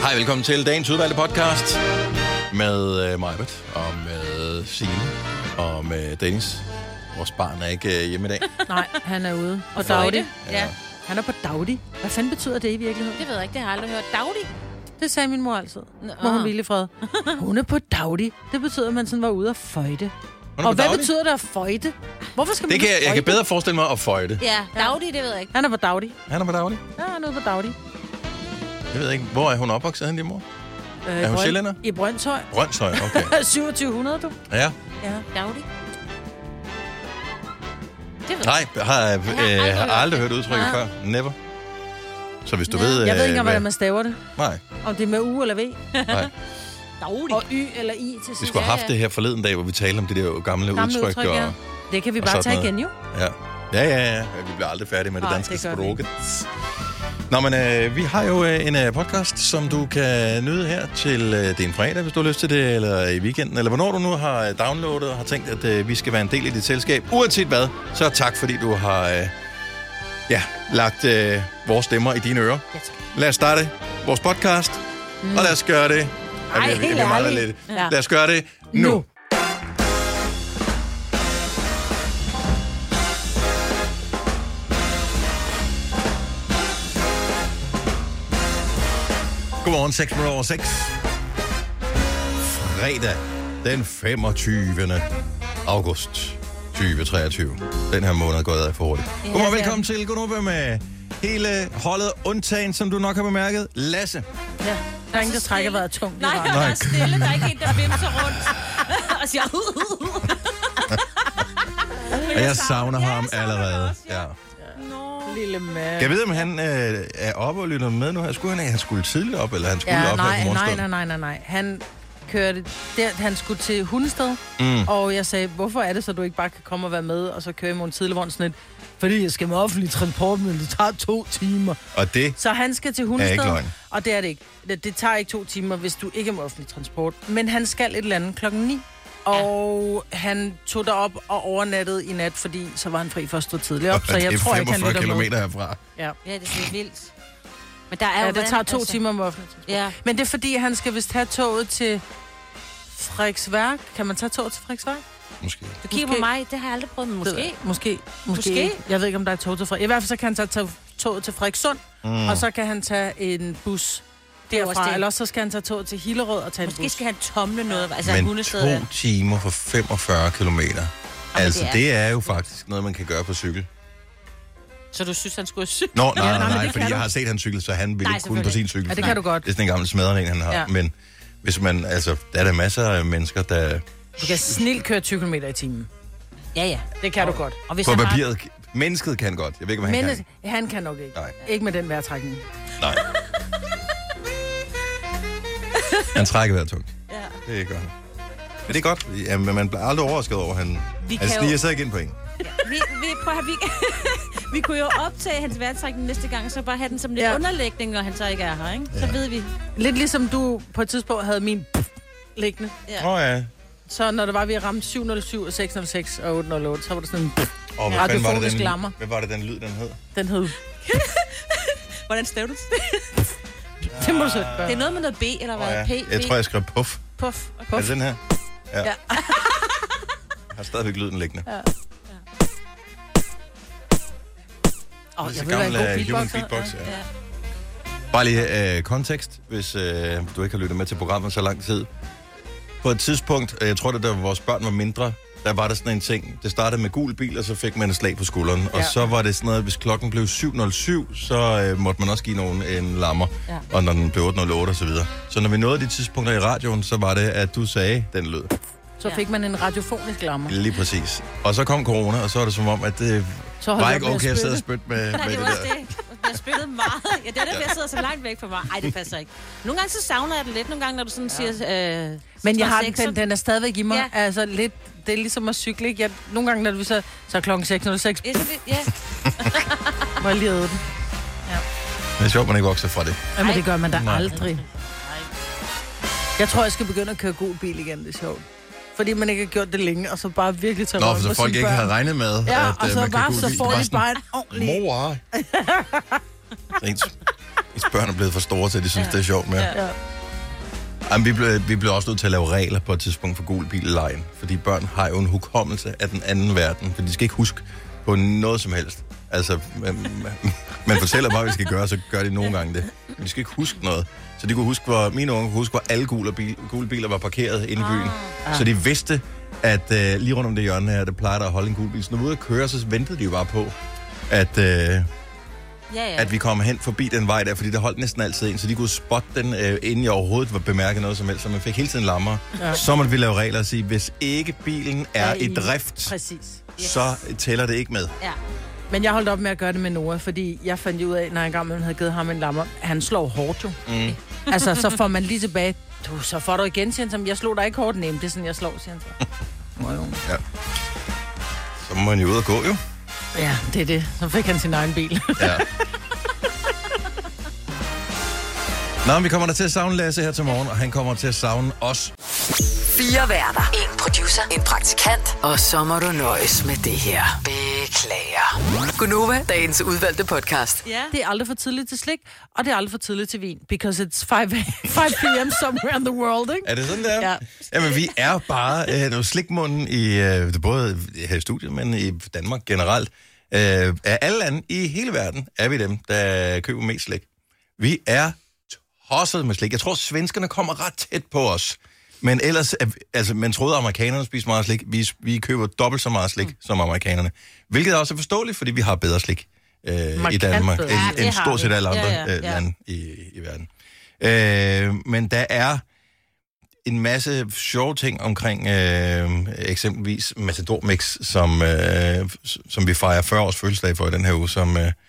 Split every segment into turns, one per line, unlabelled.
Hej, velkommen til dagens udvalgte podcast med Majbert og med Signe og med Dennis. Vores barn er ikke hjemme i dag.
Nej, han er ude.
Og Daudi. Ja.
Han er på Daudi. Hvad fanden betyder det i virkeligheden?
Det ved jeg ikke, det har jeg aldrig hørt. Daudi?
Det sagde min mor altid. Må hun hvile i fred. Hun er på Daudi. Det betyder, at man sådan var ude at føjte. Og hvad
Daudi?
betyder det at føjte? Hvorfor skal man
Jeg kan bedre forestille mig at føjte.
Ja, Daudi, det ved jeg ikke.
Han er på Daudi.
Han er på Daudi?
Ja, han er ude på Daudi.
Jeg ved ikke, hvor er hun opvokset henne, din mor? Er hun sjællænder?
I Brøndshøj.
Brøndshøj, okay.
2700, du.
Ja.
Ja, Daudi.
Nej, har aldrig hørt udtrykket før. Never. Så hvis du ved...
Jeg ved ikke engang, hvordan man staver det.
Nej.
Om det er med U eller V.
Nej.
Daudi.
Og Y eller I til sidst.
Vi skulle have haft det her forleden dag, hvor vi talte om det der gamle udtryk.
Ja. Det kan vi bare tage igen, jo.
Ja. Vi bliver aldrig færdige med det danske
det
sprog. Nå, men vi har jo en podcast, som du kan nyde her til det er en fredag, hvis du har lyst til det, eller i weekenden, eller hvornår du nu har downloadet og har tænkt, at vi skal være en del af dit selskab. Uanset hvad, så tak, fordi du har lagt vores stemmer i dine ører. Lad os starte vores podcast, og lad os gøre det.
Helt ærligt.
Lad os gøre det nu. Godmorgen, 6:06. Fredag, den 25. august 2023. Den her måned er gået af for hurtigt. Godmorgen, velkommen til Godnova med hele holdet, undtagen, som du nok har bemærket, Lasse.
Ja, der er ingen, der trækker vejret tungt.
Nej, der er stille. Der er ikke en, der vimser rundt. Og siger...
Og jeg savner ham allerede. Ja.
Lille mand.
Jeg ved, om han er oppe og lytter med nu. Han skulle tidligt op, eller han skulle op her på morgenstunden?
Nej. Han kørte der, han skulle til Hundested, og jeg sagde, hvorfor er det, så du ikke bare kan komme og være med, og så køre i morgen tidlig, hvor sådan lidt, fordi jeg skal med offentlig transport, men det tager 2 timer.
Og det
så han skal til Hundested, og det er det ikke. Det tager ikke 2 timer, hvis du ikke er med offentlig transport. Men han skal et eller andet 9:00. Og han tog derop og overnattede i nat, fordi så var han fri for at stå tidligt op. Så jeg tror ikke, han lytter med.
Det er 45 kilometer herfra.
Ja,
det er vildt. Men der er jo
det tager 2 timer med offentlig transport. Ja. Men det er fordi, han skal vist have toget til Frederiksværk. Kan man tage toget til Frederiksværk?
Måske.
Du kigger på mig, det har jeg aldrig prøvet, men måske. Jeg ved ikke, om der er tog til Frederik. I hvert fald så kan han tage toget til Frederikssund, og så kan han tage en bus derfra, eller så skal han tage toget til Hillerød og tage en bus. Måske skal han tomle noget. Altså,
men 2 timer for 45 kilometer. Altså, det er jo faktisk noget, man kan gøre på cykel.
Så du synes, han skulle cykle?
Nej, fordi jeg har set hans cykel, så han vil ikke kunne på sin cykel.
Ja, det kan du godt.
Det er sådan en gammel smadring, han har. Ja. Men hvis man, altså, der er der masser af mennesker, der...
Du kan snilt køre 20 km i timen.
Ja.
Det kan du godt.
Og hvis
på papiret, mennesket kan godt. Jeg ved ikke, om han kan.
Han kan nok ikke.
Nej.
Ikke med den vejrtrækning.
Nej. Han trækker vejret tungt. Ja. Det gør han. Men det er godt. Ja, men man bliver aldrig overrasket over, han stiger sig ikke ind på en.
Ja, vi kunne jo optage hans vejrtrækning næste gang, så bare have den som lidt underlægning, når han så ikke er her, ikke? Så ved vi.
Lidt ligesom du på et tidspunkt havde min liggende.
Ja.
Så når det var, vi ramte 707 og 606 og 808, så var det sådan en
radiofonisk lammer. Hvad var det, den lyd, den hed?
Den hed...
Hvordan staver du
det? Det må du sætte gøre.
Det er noget med noget B, eller hvad?
Jeg tror, jeg skrev puff.
Puff.
Er det den her? Ja. Jeg har stadigvæk lyden liggende. Ja.
Jeg vil være en god
beatbox. Ja. Bare lige kontekst, hvis du ikke har lyttet med til programmet så lang tid. På et tidspunkt, jeg tror, da vores børn var mindre, der var der sådan en ting. Det startede med gul bil, og så fik man en slag på skulderen. Ja. Og så var det sådan noget, hvis klokken blev 7:07, så måtte man også give nogen en lammer. Ja. Og når den blev 8:08 og så videre. Så når vi nåede de tidspunkter i radioen, så var det, at du sagde den lyd.
Så fik man en radiofonisk lammer.
Lige præcis. Og så kom corona, og så var det som om, at det var ikke okay at sidde og spytte med det der.
Jeg har spyttet meget. Ja, det er det, jeg sidder så langt væk fra mig. Ej, det passer ikke. Nogle gange så savner jeg det lidt. Nogle gange, når du sådan siger...
Men jeg har den er stadigvæk i mig. Ja. Altså lidt... Det er ligesom at cykle, ikke? Nogle gange, når vi så er klokken 6:06.
Ja.
Må jeg lige æde den.
Ja. Det er sjovt, man ikke vokser fra det.
Jamen, det gør man da aldrig. Jeg tror, jeg skal begynde at køre gul bil igen. Det er sjovt. Fordi man ikke har gjort det længe, og så bare virkelig tager
så folk ikke har regnet med,
at og så man bare, så får de bare en ordentlig...
Mor! Ens børn er blevet for store til, at de synes, det er sjovt med. Ja. Jamen, vi blev også nødt til at lave regler på et tidspunkt for gul bil-lejen, fordi børn har jo en hukommelse af den anden verden, for de skal ikke huske på noget som helst. Altså, man fortæller bare, hvad vi skal gøre, så gør de nogle gange det. Men de skal ikke huske noget. Så de kunne huske, mine unge kunne huske, hvor alle gule biler var parkeret inde i byen. Så de vidste, at lige rundt om det hjørne her, det plejer der at holde en gul bil. Så når vi ude at køre, så ventede de jo bare på, at vi kom hen forbi den vej der, fordi der holdt næsten altid en, så de kunne spotte den, inden jeg overhovedet var bemærket noget som helst, så man fik hele tiden lammer. Ja. Så måtte vi lave regler og sige, hvis ikke bilen er i drift, så tæller det ikke med. Ja.
Men jeg holdt op med at gøre det med Noah, fordi jeg fandt ud af, når jeg engang havde givet ham en lammer, han slår hårdt jo. Mm. Altså, så får man lige tilbage, så får du igen, siger han, som jeg slog dig ikke hårdt, nemt, det er sådan, jeg slår, siger han så.
Ja. Så må man jo ud og gå, jo.
Ja, det er det. Så fik han sin egen bil. Ja.
Nå, vi kommer der til at savne Lasse her til morgen, og han kommer til at savne os.
4 værter. 1 producer. 1 praktikant. Og så må du nøjes med det her. Beklager. Gunova, dagens udvalgte podcast.
Ja. Det er aldrig for tidligt til slik, og det er aldrig for tidligt til vin. Because it's 5 p.m. somewhere in the world, ikke?
Er det sådan, der? Ja. Jamen, vi er bare slikmunden i både her i studiet, men i Danmark generelt. Af alle lande i hele verden er vi dem, der køber mest slik. Vi er tosset med slik. Jeg tror, svenskerne kommer ret tæt på os. Men ellers, altså, man troede, at amerikanerne spiser meget slik. Vi køber dobbelt så meget slik som amerikanerne. Hvilket er også forståeligt, fordi vi har bedre slik i Danmark end stort set alle andre lande i verden. Men der er en masse sjove ting omkring eksempelvis Matador Mix, som vi fejrer 40 års fødselsdag for i den her uge,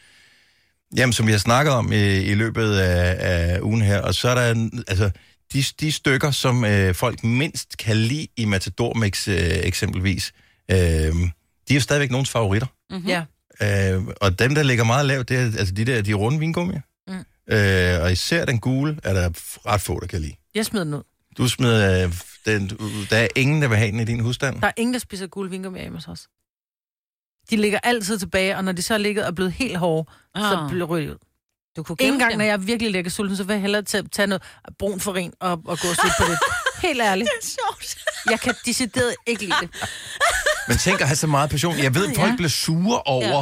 som vi har snakket om i løbet af ugen her. Og så er der altså de stykker, som folk mindst kan lide i Matador Mix eksempelvis, de er jo stadigvæk nogens favoritter.
Mm-hmm. Ja.
Og dem, der ligger meget lavt, det er altså de runde vingummier. Mm. Og især den gule er der ret få, der kan lide.
Jeg smider den ud.
Du smider den. Der er ingen, der vil have den i din husstand?
Der er ingen, der spiser gule vingummier hjemme hos os. De ligger altid tilbage, og når de så er ligget og blevet helt hårde, så bliver rødt ud. Du kunne en gang, når jeg virkelig lægger sulten, så vil jeg hellere tage noget brun farin og gå og se på det. Helt ærligt.
Det er sjovt.
Jeg kan decideret ikke lide det.
Men tænk at have så meget passion. Jeg ved, folk bliver sure over,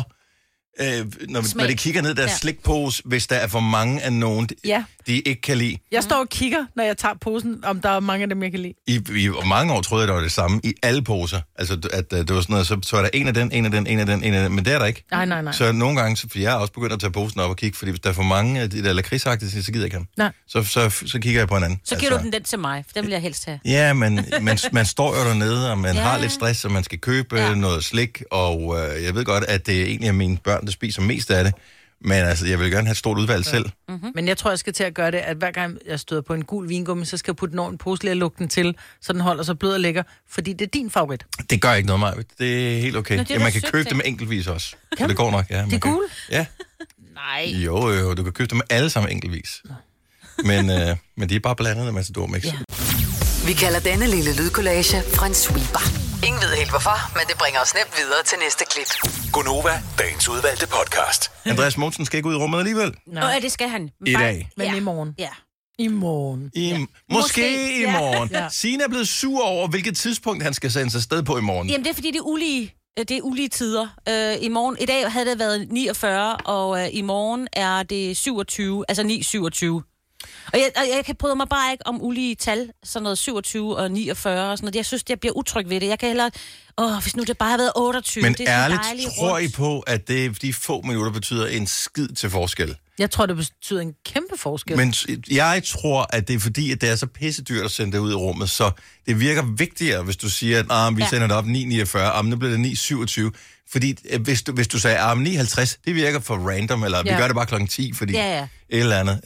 når de kigger ned deres slikpose, hvis der er for mange af nogen, de ikke kan lide.
Jeg står og kigger, når jeg tager posen, om der er mange af dem, jeg kan lide.
I mange år troede jeg, der var det samme i alle poser. Altså, at det var sådan noget, så er der en af den, men det er der ikke.
Nej.
Så nogle gange, for jeg er også begyndt at tage posen op og kigge, fordi hvis der er for mange af de der lakridsagtige, så gider jeg ikke ham. Så kigger jeg på en anden.
Så giver du den til mig, for den vil jeg helst have.
Ja, men man står jo dernede, og man har lidt stress, og man skal købe noget slik, og jeg ved godt, at det egentlig er mine børn, der spiser mest af det. Men altså, jeg vil gerne have et stort udvalg selv.
Mm-hmm. Men jeg tror, jeg skal til at gøre det, at hver gang jeg støder på en gul vingummi, så skal jeg putte den over en pose og lukke den til, så den holder sig blød og lækker, fordi det er din favorit.
Det gør ikke noget, Maja. Det er helt okay. Man kan købe dem enkeltvis også. Så det går nok, ja.
Det er gul?
Ja.
Nej.
Jo, du kan købe dem alle sammen enkeltvis. Men de er bare blandet af Matador Mix. Ja.
Vi kalder denne lille lydkollage en sweeper. Ingen ved helt hvorfor, men det bringer os nemt videre til næste klip.
Gunova, dagens udvalgte podcast.
Andreas Mogensen skal ikke ud i rummet alligevel.
Nej, det skal han.
I dag.
Men i morgen.
Ja.
I morgen.
Måske i morgen. Ja. Signe er blevet sur over, hvilket tidspunkt han skal sendes afsted på i morgen.
Jamen, det er fordi, det er ulige tider. I dag havde det været 49, og i morgen er det 27, altså 9-27. Og jeg kan bryde mig bare ikke om ulige tal, sådan noget 27 og 49 og sådan noget. Jeg synes, jeg bliver utryg ved det. Jeg kan hellere, hvis nu det bare havde været 28.
Men
det er
ærligt, tror I på, at de få minutter betyder en skid til forskel?
Jeg tror, det betyder en kæmpe forskel.
Men jeg tror, at det er fordi, at det er så pissedyrt at sende det ud i rummet, så det virker vigtigere, hvis du siger, at vi sender det op 9.49, nu bliver det 9.27. Fordi hvis du sagde, 9.50, det virker for random, eller vi gør det bare klokken 10, fordi et eller andet.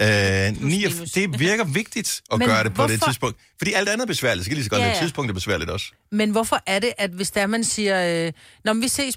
Det virker vigtigt at gøre det på det tidspunkt. Fordi alt andet er besværligt, så kan lige så godt det tidspunkt er besværligt også.
Men hvorfor er det, at hvis der man siger, vi ses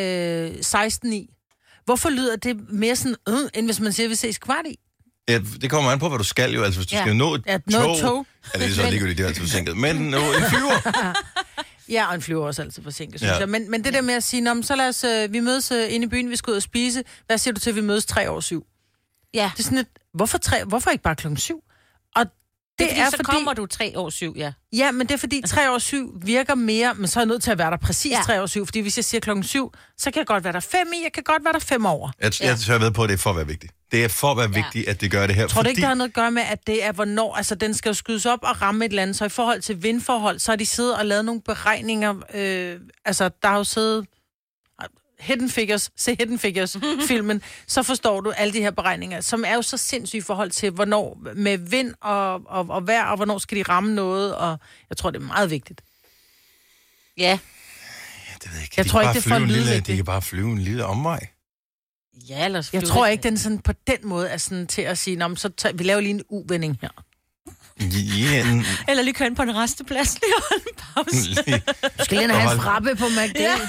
bare 16.9, hvorfor lyder det mere sådan, end hvis man siger, vi ses kvart i?
Ja, det kommer an på, hvad du skal jo. Altså, hvis du skal nå et tog. Ja, det er så ligegyldigt, det er altid forsinket. Men nå en flyver.
Ja, og en flyver også altid forsinket, synes jeg. Men det der med at sige, så lad os, vi mødes inde i byen, vi skal ud og spise. Hvad siger du til, at vi mødes 3 over 7?
Ja.
Det er sådan et, Hvorfor ikke bare 7:00? Og
det er fordi, så kommer du 3:07, ja.
Ja, men det er fordi 3:07 virker mere, men så er jeg nødt til at være der præcis 3:07, fordi hvis jeg siger 7:00, så kan jeg godt være der 5 i, jeg kan godt være der 5 over.
Jeg ved på, at det er for at være vigtigt. Det er for at være vigtigt, at det gør det her.
Tror du ikke, der har noget at gøre med, at det er hvornår, altså den skal jo skydes op og ramme et eller andet, så i forhold til vindforhold, så har de siddet og lavet nogle beregninger, altså der har jo siddet Hidden Figures-filmen, så forstår du alle de her beregninger, som er jo så sindssygt i forhold til, hvornår med vind og vejr, og hvornår skal de ramme noget, og jeg tror, det er meget vigtigt.
Ja.
Det ved jeg ikke.
Jeg tror ikke, det er for lydvigtigt.
De kan bare flyve en lille omvej.
Ja, ellers
jeg tror ikke, den sådan på den måde er sådan til at sige, så vi laver lige en uvending her.
Yeah.
Eller lige køre ind på en resteplads, lige holde en pause.
Du skal lige have en frappe på McD. Ja.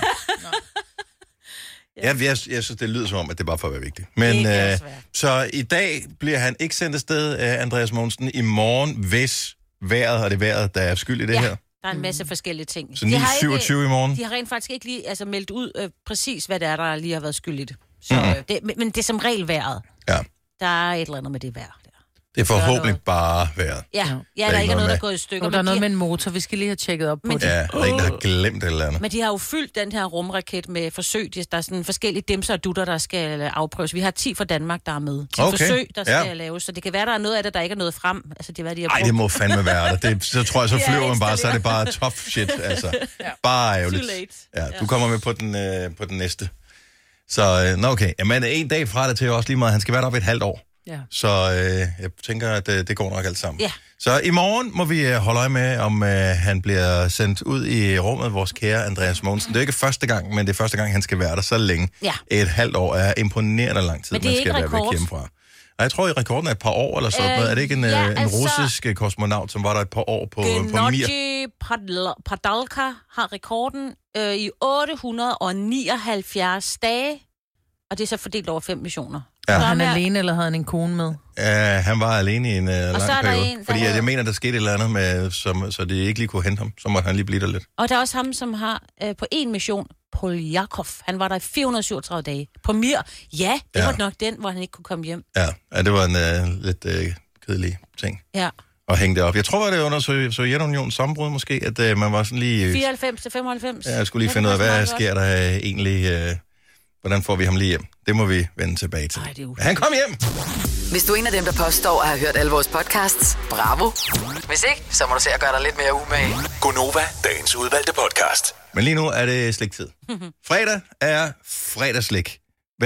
Jeg synes, det lyder som om, at det er bare for at være vigtigt. Men så i dag bliver han ikke sendt afsted af Andreas Mogensen. I morgen, hvis vejret, og det vejret, der er skyld i det her.
Der er en masse forskellige ting.
Så 9:27 i morgen?
De har rent faktisk ikke lige meldt ud præcis, hvad det er, der lige har været skyld i det. Så, men det er som regel vejret.
Ja.
Der er et eller andet med det vejr.
Det er forhåbentlig bare vejret.
Ja, der ikke er noget, der er gået i stykker.
Der er noget med en motor, vi skal lige have tjekket op på det.
Ja, der er en, der har glemt et eller andet.
Men de har jo fyldt den her rumraket med forsøg. Der er sådan forskellige dimser og dutter, der skal afprøves. Vi har 10 fra Danmark, der er med. 10 forsøg, der skal laves. Så det kan være, der er noget af det, der ikke er nået frem. Altså, de
det må fandme være der. Så tror jeg, så flyver man bare, så er det bare tough shit. Altså, bare ærgerligt. Ja, du kommer med på den næste. Så, okay. Jamen, en dag fra det til også lige meget. Han skal være deroppe et halvt år. Ja. Så jeg tænker, at det går nok alt sammen. Ja. Så i morgen må vi holde øje med, om han bliver sendt ud i rummet, vores kære Andreas Mogensen. Det er ikke første gang, men det er første gang, han skal være der så længe. Ja. Et halvt år er imponerende lang tid, man skal være væk hjemmefra. Og jeg tror, i rekorden er et par år eller sådan noget. Er det ikke en russisk kosmonaut, som var der et par år på Mir?
Gennady Padalka har rekorden i 879 dage, og det er så fordelt over 5 missioner.
Ja. Var han alene, eller havde han en kone med?
Han var alene i en lang periode. Fordi jeg mener, der skete et eller andet med, så det ikke lige kunne hente ham. Så måtte han lige blive der lidt.
Og der er også ham, som har på en mission, Poljakov. Han var der i 437 dage. På Mir. Ja, det var nok den, hvor han ikke kunne komme hjem. Ja,
det var en lidt kedelig ting. Ja. Og hænge det op. Jeg tror, det var under Sovjetunionens sammenbrud måske, at man var sådan lige...
94 til 95.
Ja, jeg skulle lige finde ud af, hvad sker der egentlig... Hvordan får vi ham lige hjem? Det må vi vende tilbage til. Han kom hjem!
Hvis du er en af dem, der påstår at have hørt alle vores podcasts, bravo. Hvis ikke, så må du se at gøre dig lidt mere umage.
Gonova, dagens udvalgte podcast.
Men lige nu er det sliktid. Fredag er fredagsslik.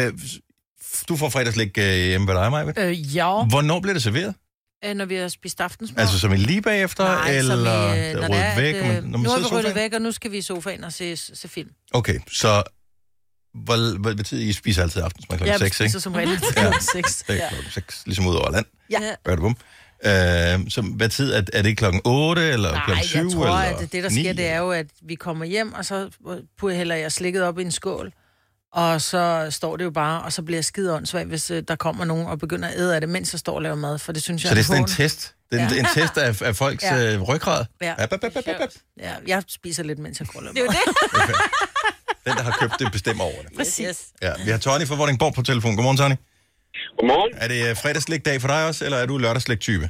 Du får fredagsslik hjemme ved dig, Maja?
Ja.
Hvornår bliver det serveret?
Når vi har spist aftensmad.
Altså som en lige bagefter?
Nej,
eller
ryddet
væk?
Nu har vi ryddet væk, og nu skal vi i sofaen og se film.
Okay, så... Hvad betyder I spiser altid aftensmad klokken 6, ikke?
Jeg spiser som regel klokken 6.
Det er klokken 6, ligesom ud over land.
Ja.
Så hvad tid? Er det klokken 8 eller klokken 7?
Nej, jeg tror,
eller
at det der
9?
sker, det er jo, at vi kommer hjem, og så hælder jeg slikket op i en skål. Og så står det jo bare, og så bliver jeg skide åndssvagt, hvis der kommer nogen og begynder at æde af det, mens jeg står og laver mad, for det synes jeg
så det er sådan en test? Det er en test af folks ryggrad?
Ja. Jeg spiser lidt, mens jeg går og laver mad.
Det er jo det.
Okay. Den, der har købt det, bestemmer over det.
Præcis.
Ja, vi har Tony fra Vordingborg på telefon. Godmorgen, Tony.
Godmorgen.
Er det fredagslægdag for dig også, eller er du lørdagslæg-type?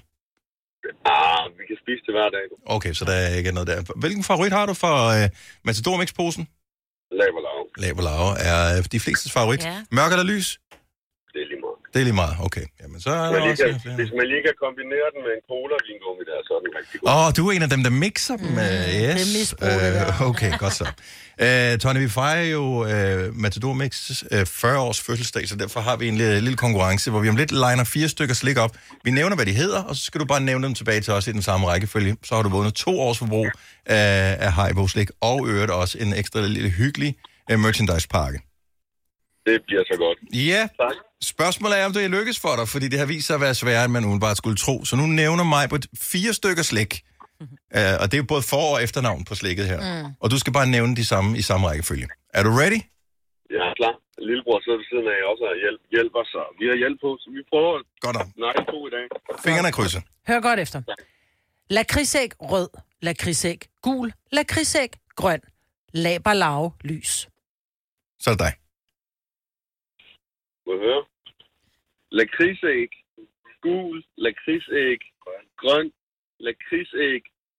Vi kan spise det hver dag.
Okay, så der er ikke noget der. Hvilken favorit har du for Matador Mix-posen? Laberlau er de flestes favorit. Ja. Mørk eller lys?
Det er lige meget.
Det er lige meget, okay. Jamen, så er
hvis man lige kan kombinere den med en cola-vingummi, der er sådan rigtig god.
Du er en af dem, der mixer dem. Yes.
Det er misbrug, det der.
Okay, godt så. Tony, vi fejrer jo Matador Mix 40 års fødselsdag, så derfor har vi en lille konkurrence, hvor vi om lidt liner 4 stykker slik op. Vi nævner, hvad de hedder, og så skal du bare nævne dem tilbage til os i den samme rækkefølge. Så har du vundet 2 års forbrug af Haribo-slik, og øvrigt også en ekstra lille hyggelig merchandise-pakke.
Det bliver så godt.
Ja. Tak. Spørgsmålet er, om det lykkes for dig, fordi det har vist sig at være sværere, end man umiddelbart skulle tro. Så nu nævner mig på 4 stykker slik. Og det er både for- og efternavn på slikket her. Og du skal bare nævne de samme i samme rækkefølge. Er du ready?
Ja, klar. Lillebror sidder ved siden af også og hjælper, så vi har hjælp på, så vi prøver
godt op.
Nej, 2 i dag.
Fingrene krydser.
Hør godt efter. Lakridsæg rød, lakridsæg gul, lakridsæg grøn, laberlave lys.
Så er det dig.
Må jeg høre? Lakridsæg gul, lakridsæg, grøn, lakridsæg,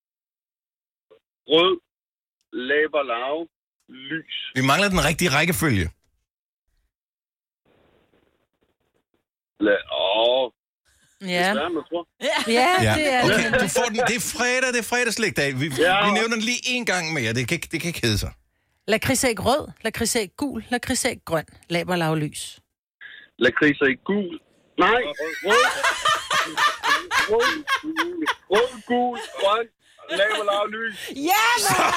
rød, laberlav, lys.
Vi mangler den rigtige rækkefølge.
Ja.
Det er, man tror.
Ja, det er
okay. Du får den. Det er fredagslægdag. Vi nævner den lige en gang mere. Det kan ikke hedde sig.
Lakridsæg rød, lakridsæg gul, lakridsæg grøn, laberlav lys.
Lakridsæg gul. Nej, rød, gul, grøn, laberlav lys.
Ja,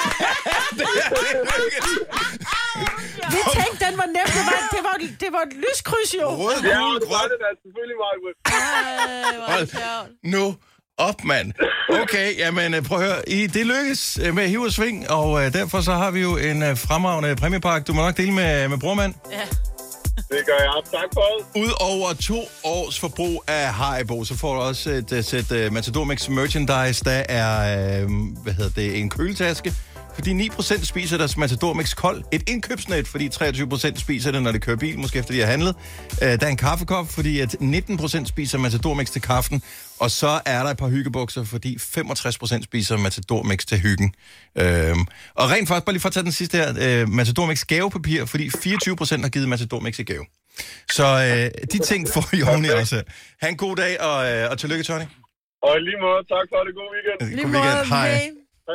vi tænkte, den var nemt. Det var et lyskryds, jo.
Rød, gul, grøn.
Det er selvfølgelig meget.
Nu op, mand. Okay, jamen prøv at høre. Det lykkes med hiv og sving, og derfor så har vi jo en fremragende præmiepakke. Du må nok dele med brormand.
Ja.
Det gør jeg. Tak for det.
Udover 2 års forbrug af Haribo, så får du også et sæt Matador Mix merchandise. Der er, en køletaske, fordi 9% spiser deres Matador Mix kold. Et indkøbsnet, fordi 23% spiser det, når de kører bil, måske efter de har handlet. Der er en kaffekop, fordi at 19% spiser Matador Mix til kaffen. Og så er der et par hyggebukser, fordi 65% spiser Matador Mix til hyggen. Og rent faktisk, bare lige for at tage den sidste her, Matador Mix gavepapir, fordi 24% har givet Matador Mix i gave. Så de ting får I oveni også. Ha' en god dag, og tillykke, Tony.
Og lige måde, tak for det. God weekend.
God weekend. Hej.
Hej.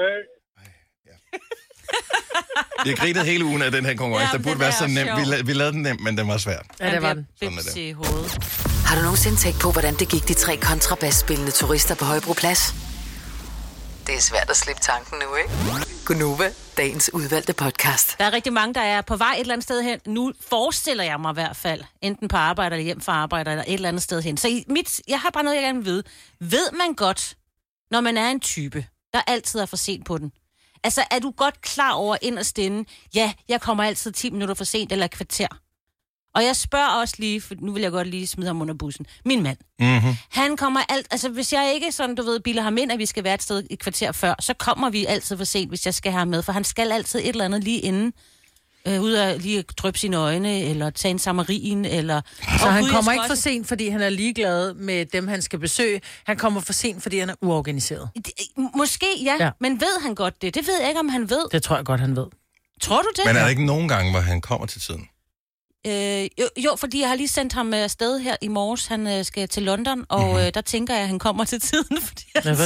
Vi har grinet hele ugen af den her konkurrence. Der burde være så nemt. Vi lavede den nemt, men den var svær.
Ja, det var den.
Har du nogensinde tænkt på, hvordan det gik de 3 kontrabasspillende turister på Højbroplads? Det er svært at slippe tanken nu, ikke? Gunova, dagens udvalgte podcast.
Der er rigtig mange, der er på vej et eller andet sted hen. Nu forestiller jeg mig i hvert fald, enten på arbejde eller hjem fra arbejde, eller et eller andet sted hen. Så jeg har bare noget, jeg gerne vil vide. Ved man godt, når man er en type, der altid er for sent på den? Altså, er du godt klar over inderst inde, ja, jeg kommer altid 10 minutter for sent eller et kvarter? Og jeg spørger også lige, for nu vil jeg godt lige smide ham under bussen. Min mand. Mm-hmm. Han kommer altså hvis jeg ikke sådan, du ved, biler ham ind, at vi skal være et sted et kvarter før, så kommer vi altid for sent, hvis jeg skal have ham med. For han skal altid et eller andet lige inden. Ud af lige dryppe sine øjne, eller tage en samarin, eller...
Så han kommer ikke for sent, fordi han er ligeglad med dem, han skal besøge. Han kommer for sent, fordi han er uorganiseret.
Måske, ja. Men ved han godt det? Det ved jeg ikke, om han ved.
Det tror jeg godt, han ved.
Tror du det?
Men er der ikke nogen gange, hvor han kommer til tiden?
Jo, fordi jeg har lige sendt ham afsted her i morges. Han skal til London, og der tænker jeg, at han kommer til tiden, fordi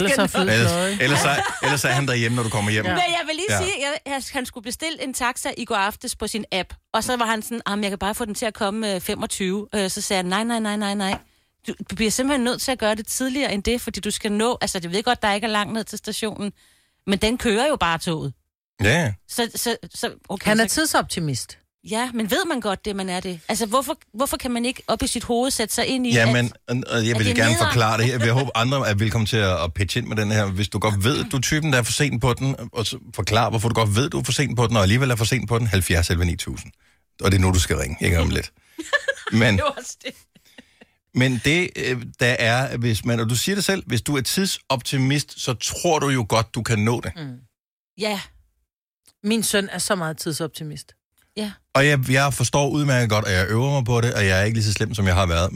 ellers er han derhjemme, når du kommer hjem.
Ja. Men jeg vil lige sige, at han skulle bestille en taxa i går aftes på sin app, og så var han sådan, jeg kan bare få den til at komme 25. Så sagde jeg, nej. Du bliver simpelthen nødt til at gøre det tidligere end det, fordi du skal nå, altså jeg ved godt, der ikke er langt ned til stationen, men den kører jo bare toget.
Ja.
Så okay,
han er tidsoptimist.
Ja, men ved man godt det, man er det? Altså, hvorfor kan man ikke op i sit hoved sætte sig ind i,
ja, men jeg vil gerne forklare det. Jeg håber, andre er velkommen til at pitche ind med den her. Hvis du godt ved, du er typen, der er for sent på den, og så forklare, hvorfor du godt ved, du er for sent på den, og alligevel er for sent på den, 70 11 9000. Og det er nu, du skal ringe, ikke om lidt. Men,
det var også det.
Men det, der er, hvis man, og du siger det selv, hvis du er tidsoptimist, så tror du jo godt, du kan nå det. Mm.
Ja.
Min søn er så meget tidsoptimist.
Ja.
Og jeg forstår udmærket godt, og jeg øver mig på det, og jeg er ikke lige så slem, som jeg har været,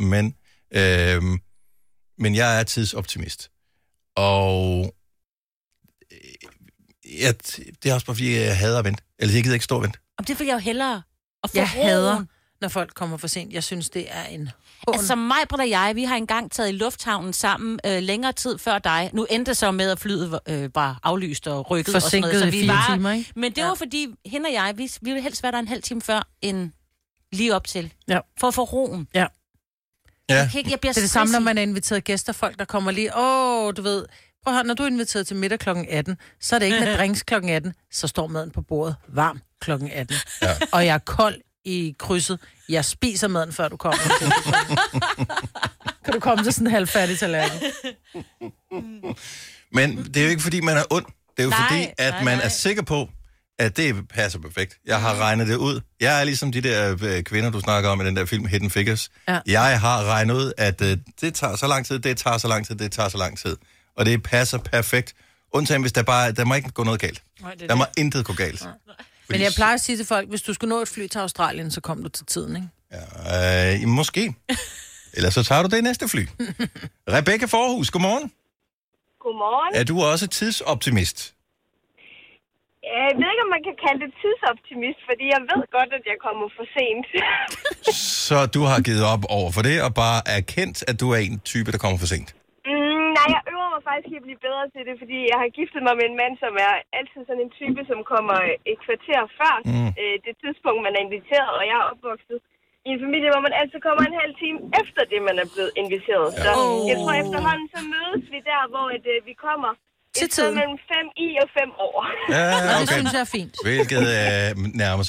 men jeg er tidsoptimist. Og det er også bare, fordi jeg hader at vente. Eller jeg gider ikke stå og vente.
Og det vil jeg jo hellere.
Jeg hader, når folk kommer for sent. Jeg synes, det er en hån.
Altså mig, Britt og jeg, vi har engang taget i lufthavnen sammen længere tid før dig. Nu endte det så med, at flyet var aflyst og rykket og sådan noget. Så vi
4 timer, ikke?
Men det var fordi, hende og jeg, vi ville helst være der en halv time før, end lige op til.
Ja.
For at få roen.
Ja.
Jeg bliver
det er det samme, når man er inviteret gæster, folk der kommer lige, du ved, prøv at høre, når du er inviteret til middag klokken 18, så er det ikke med drinks klokken 18, så står maden på bordet varm klokken 18. Ja. Og jeg er kold i krydset. Jeg spiser maden, før du kommer. Kan du komme til sådan en halvfærdig tallerken?
Men det er jo ikke, fordi man er ond. Det er jo fordi, at man er sikker på, at det passer perfekt. Jeg har regnet det ud. Jeg er ligesom de der kvinder, du snakker om i den der film Hidden Figures. Ja. Jeg har regnet ud, at det tager så lang tid, det tager så lang tid, det tager så lang tid. Og det passer perfekt. Undtagen, hvis der må ikke gå noget galt. Der må intet gå galt.
Men jeg plejer at sige til folk, hvis du skulle nå et fly til Australien, så kom du til tiden, ikke?
Ja, måske. Ellers så tager du det næste fly. Rebecca Forhus, godmorgen.
Godmorgen.
Er du også tidsoptimist?
Jeg ved ikke, om man kan kalde det tidsoptimist, fordi jeg ved godt, at jeg kommer for sent.
Så du har givet op over for det, og bare erkendt, at du er en type, der kommer for sent?
Nej, jeg øver mig faktisk i at blive bedre til det, fordi jeg har giftet mig med en mand, som er altid sådan en type, som kommer et kvarter før det tidspunkt, man er inviteret, og jeg er opvokset i en familie, hvor man altid kommer en halv time efter det, man er blevet inviteret. Ja. Så jeg tror efterhånden, så mødes vi der, hvor vi kommer
til tiden
mellem 5 i og 5 år.
Ja, okay.
Det synes jeg er fint.
Hvilket nærmest...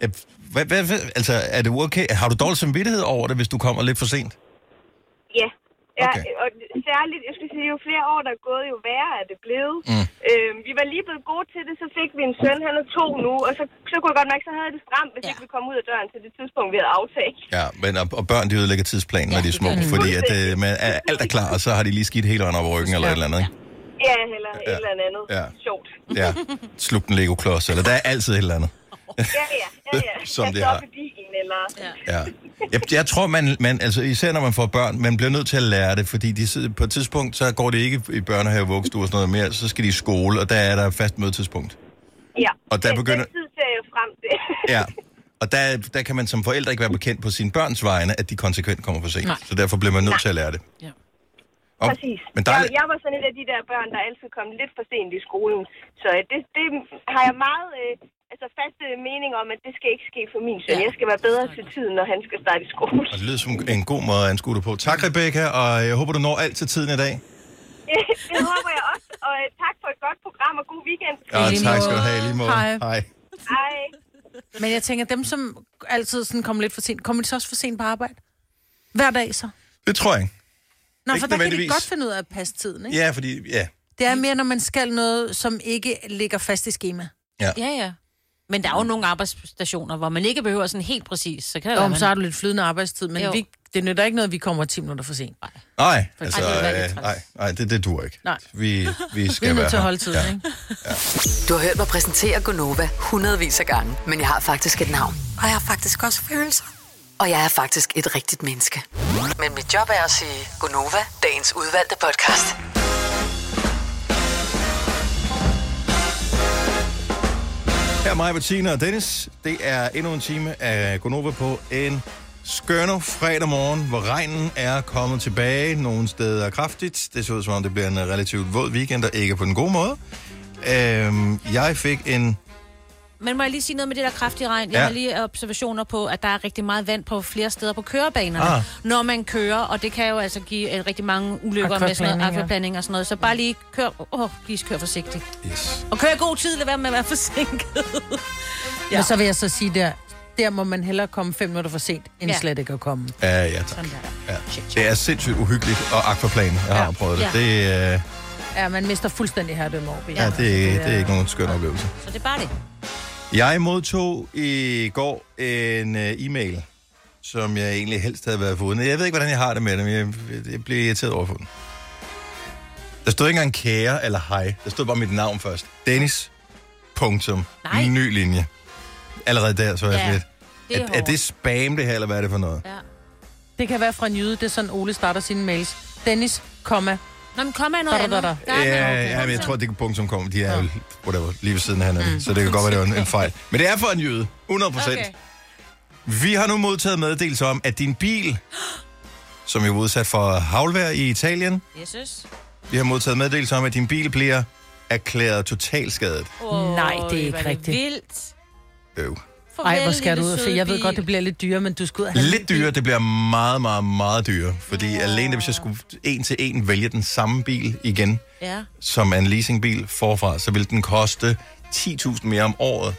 Altså, er det okay? Har du dårlig samvittighed over det, hvis du kommer lidt for sent?
Ja. Ja, okay. Og særligt, jeg skal sige, jo flere år, der er gået, jo værre er det blevet. Vi var lige blevet gode til det, så fik vi en søn, han er 2 nu, og så kunne jeg godt mærke, så havde det stramt, hvis ikke vi kom ud af døren til det tidspunkt, vi havde aftalt. Ja,
men og børn, de ødelægger tidsplanen, når de er små, fordi at, alt er klar, og så har de lige skidt hele vejen op over ryggen, eller et eller andet, ikke?
Ja, eller et eller andet. Ja. Sjovt.
Ja, sluk den Lego-klods, eller der er altid et eller andet.
Ja.
Som det har.
Ja.
Jeg tror, man, altså især når man får børn, man bliver nødt til at lære det, fordi på et tidspunkt, så går det ikke i børnehave, vuggestue og sådan noget mere, så skal de i skole, og der er der fast mødetidspunkt.
Ja,
og der begynder...
den tid ser jeg frem til.
Ja, og der kan man som forældre ikke være bekendt på sine børns vegne, at de konsekvent kommer for sent.
Nej.
Så derfor bliver man nødt til at lære det.
Ja.
Præcis.
Men
jeg var sådan en af de der børn, der altid kom lidt for sent i skolen. Så det har jeg meget fast mening om, at det skal ikke ske for min søn. Jeg skal være bedre til tiden, når han skal starte i skole.
Og det lyder som en god måde at anskue dig på. Tak, Rebecca, og jeg håber, du når alt til tiden i dag.
Det håber jeg også, og tak for et godt program, og god weekend.
Ja, tak skal du have, lige måde.
Hej.
Hej.
Men jeg tænker, dem som altid sådan kommer lidt for sent, kommer de så også for sent på arbejde? Hver dag så?
Det tror jeg ikke.
Nå, for der kan de godt finde ud af at passe tiden, ikke?
Ja, fordi, ja.
Det er mere, når man skal noget, som ikke ligger fast i skema.
Ja. Men der er jo nogle arbejdsstationer, hvor man ikke behøver sådan helt præcis. Så kan det være,
så har du lidt flydende arbejdstid, men det nytter ikke noget, vi kommer 10 minutter for sent.
Nej, altså, nej, det duer ikke.
Nej.
Vi skal
være her. Vi er nødt til at holde tiden, ikke?
Ja. Du har hørt mig præsentere Gonova hundredvis af gange, men jeg har faktisk et navn. Og jeg har faktisk også følelser. Og jeg er faktisk et rigtigt menneske. Men mit job er at sige Gonova, dagens udvalgte podcast.
Her er mig, Bettina og Dennis. Det er endnu en time af Gonova på en skønne fredag morgen, hvor regnen er kommet tilbage. Nogle steder kraftigt. Det ser ud som om, det bliver en relativt våd weekend, og ikke på den gode måde. Jeg fik en...
Men må jeg lige sige noget med det der kraftige regn? Jeg har lige observationer på, at der er rigtig meget vand på flere steder på kørebanerne, når man kører, og det kan jo altså give rigtig mange ulykker med sådan noget akvaplaning og sådan noget. Så bare lige kør forsigtigt.
Yes.
Og kør i god tid, lad være med at være forsinket.
Men så vil jeg så sige der må man hellere komme 5 minutter for sent, end slet ikke at komme.
Ja, tak. Ja. Det er sindssygt uhyggeligt, og akvaplan, jeg har prøvet det. Det
ja, man mister fuldstændig herredømme over.
Ja, det er ikke nogen skøn oplevelse.
Så det er bare det.
Jeg modtog i går en e-mail, som jeg egentlig helst havde været foruden. Jeg ved ikke, hvordan jeg har det med det, men jeg blev irriteret over for den. Der stod ikke engang kære eller hej. Der stod bare mit navn først. Dennis. Punktum. Ny linje. Allerede der, så er jeg lidt. Er det spam, det her, eller hvad er det for noget? Ja.
Det kan være fra en jyde. Det er sådan, Ole starter sine mails. Dennis, komma.
Nå, men komma er noget andet.
Ja, men jeg tror, det er punktum kom. De er jo lige ved siden af hinanden, så det kan godt være, det er en fejl. Men det er for en jyde. 100%. Okay. Vi har nu modtaget meddelelse om, at din bil, som er udsat for havlvejr i Italien, vi har modtaget meddelelse om, at din bil bliver erklæret totalskadet.
Nej, det er ikke rigtigt.
Vildt.
Ej, hvor skal du ud? For jeg ved godt, det bliver lidt dyrere, men du skal ud af
lidt dyrere, det bliver meget, meget, meget dyrere. Fordi alene hvis jeg skulle en til en vælge den samme bil igen, som en leasingbil forfra, så ville den koste 10.000 mere om året.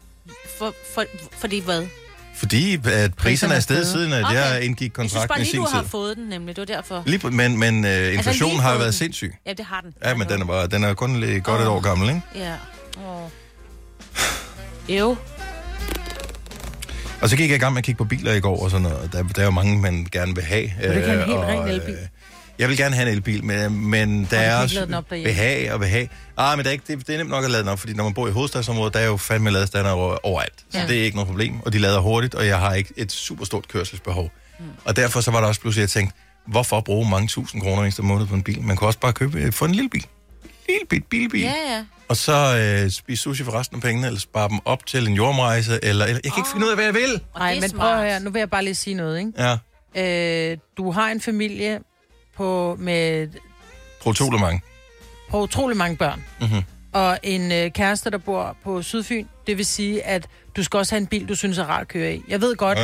Fordi hvad?
Fordi at priserne er stedet siden, at jeg indgik kontrakten i sin tid.
Jeg synes bare lige, du har fået den nemlig, det var derfor.
Men inflationen har jo været sindssyg.
Ja, det har den.
Ja, men den er kun godt et år gammel, ikke?
Ja. Jo.
Og så gik jeg i gang med at kigge på biler i går og sådan noget. Der er jo mange, man gerne vil have.
Og det kan en helt ren elbil.
Jeg vil gerne have en elbil, men der er også behag og behag. Men det er nemt nok at lade den op, fordi når man bor i hovedstadsområdet, der er jo fandme ladestander overalt. Så det er ikke noget problem, og de lader hurtigt, og jeg har ikke et super stort kørselsbehov. Og derfor så var der også pludselig, jeg tænkte, hvorfor bruge mange tusind kroner ekstra måned på en bil? Man kunne også bare få en lille bil. Lille bilbil.
Ja.
Og så spise sushi for resten af pengene, eller spare dem op til en jordomrejse, eller jeg kan ikke finde ud af, hvad jeg vil.
Nej, men prøv her, nu vil jeg bare lige sige noget, ikke?
Ja.
Du har en familie med utrolig mange børn.
Mm-hmm.
Og en kæreste, der bor på Sydfyn. Det vil sige, at du skal også have en bil, du synes er rart at køre i. Jeg ved godt,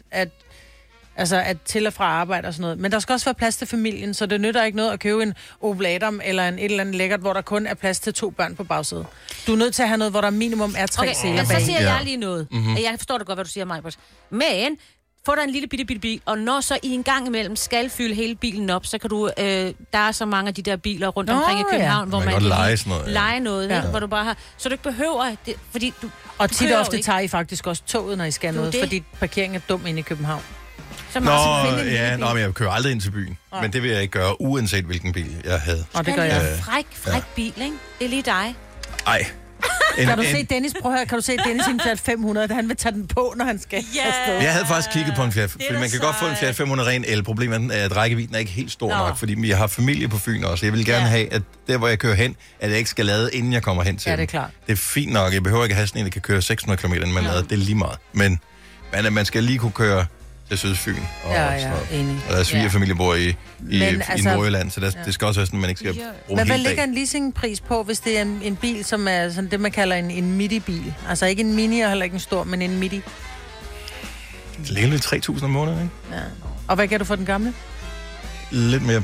at til og fra arbejde og sådan noget. Men der skal også være plads til familien, så det nytter ikke noget at købe en Opel Adam eller et eller andet lækkert, hvor der kun er plads til 2 børn på bagsædet. Du er nødt til at have noget, hvor der minimum er 3 sæler bag.
Så siger jeg lige noget. Mm-hmm. Jeg forstår det godt, hvad du siger, Majbert. Men få dig en lille bitte bil, og når så i en gang imellem skal fylde hele bilen op, så kan du... der er så mange af de der biler rundt omkring i København, hvor man kan lege noget, hvor du bare har... Så du ikke behøver det, fordi du...
Og tit og ofte tager I faktisk også toget, når I skal noget, fordi parkeringen er dum inde i København.
Men jeg kører aldrig ind til byen. Nej. Men det vil jeg ikke gøre, uanset hvilken bil jeg havde.
Og det gør jeg.
Fræk bil, ikke? Det er lige dig.
Ej.
Kan du se Dennis, kan du se Dennis i en Fiat 500, da han vil tage den på, når han skal afsted?
Jeg havde faktisk kigget på en Fiat, fordi man kan godt få en Fiat 500 ren el. Problemet er, at rækkevidden er ikke helt stor nok, fordi jeg har familie på Fyn også. Jeg vil gerne have, at der, hvor jeg kører hen, at jeg ikke skal lade, inden jeg kommer hen til
det er klart.
Det er fint nok. Jeg behøver ikke have sådan en, der kan køre 600 km, inden man lader. Det er lige meget. Men man skal lige kunne køre til Sydfyn.
Enig.
Og der er svigerfamilie bor i Nordjylland, så det skal også være sådan, man ikke skal bruge en
Men hvad
ligger
en leasingpris på, hvis det er en bil, som er sådan det, man kalder en midi-bil? Altså ikke en mini og heller ikke en stor, men en midi.
Det ligger lidt 3.000 om måneden, ikke?
Ja. Og hvad kan du for den gamle?
Lidt mere,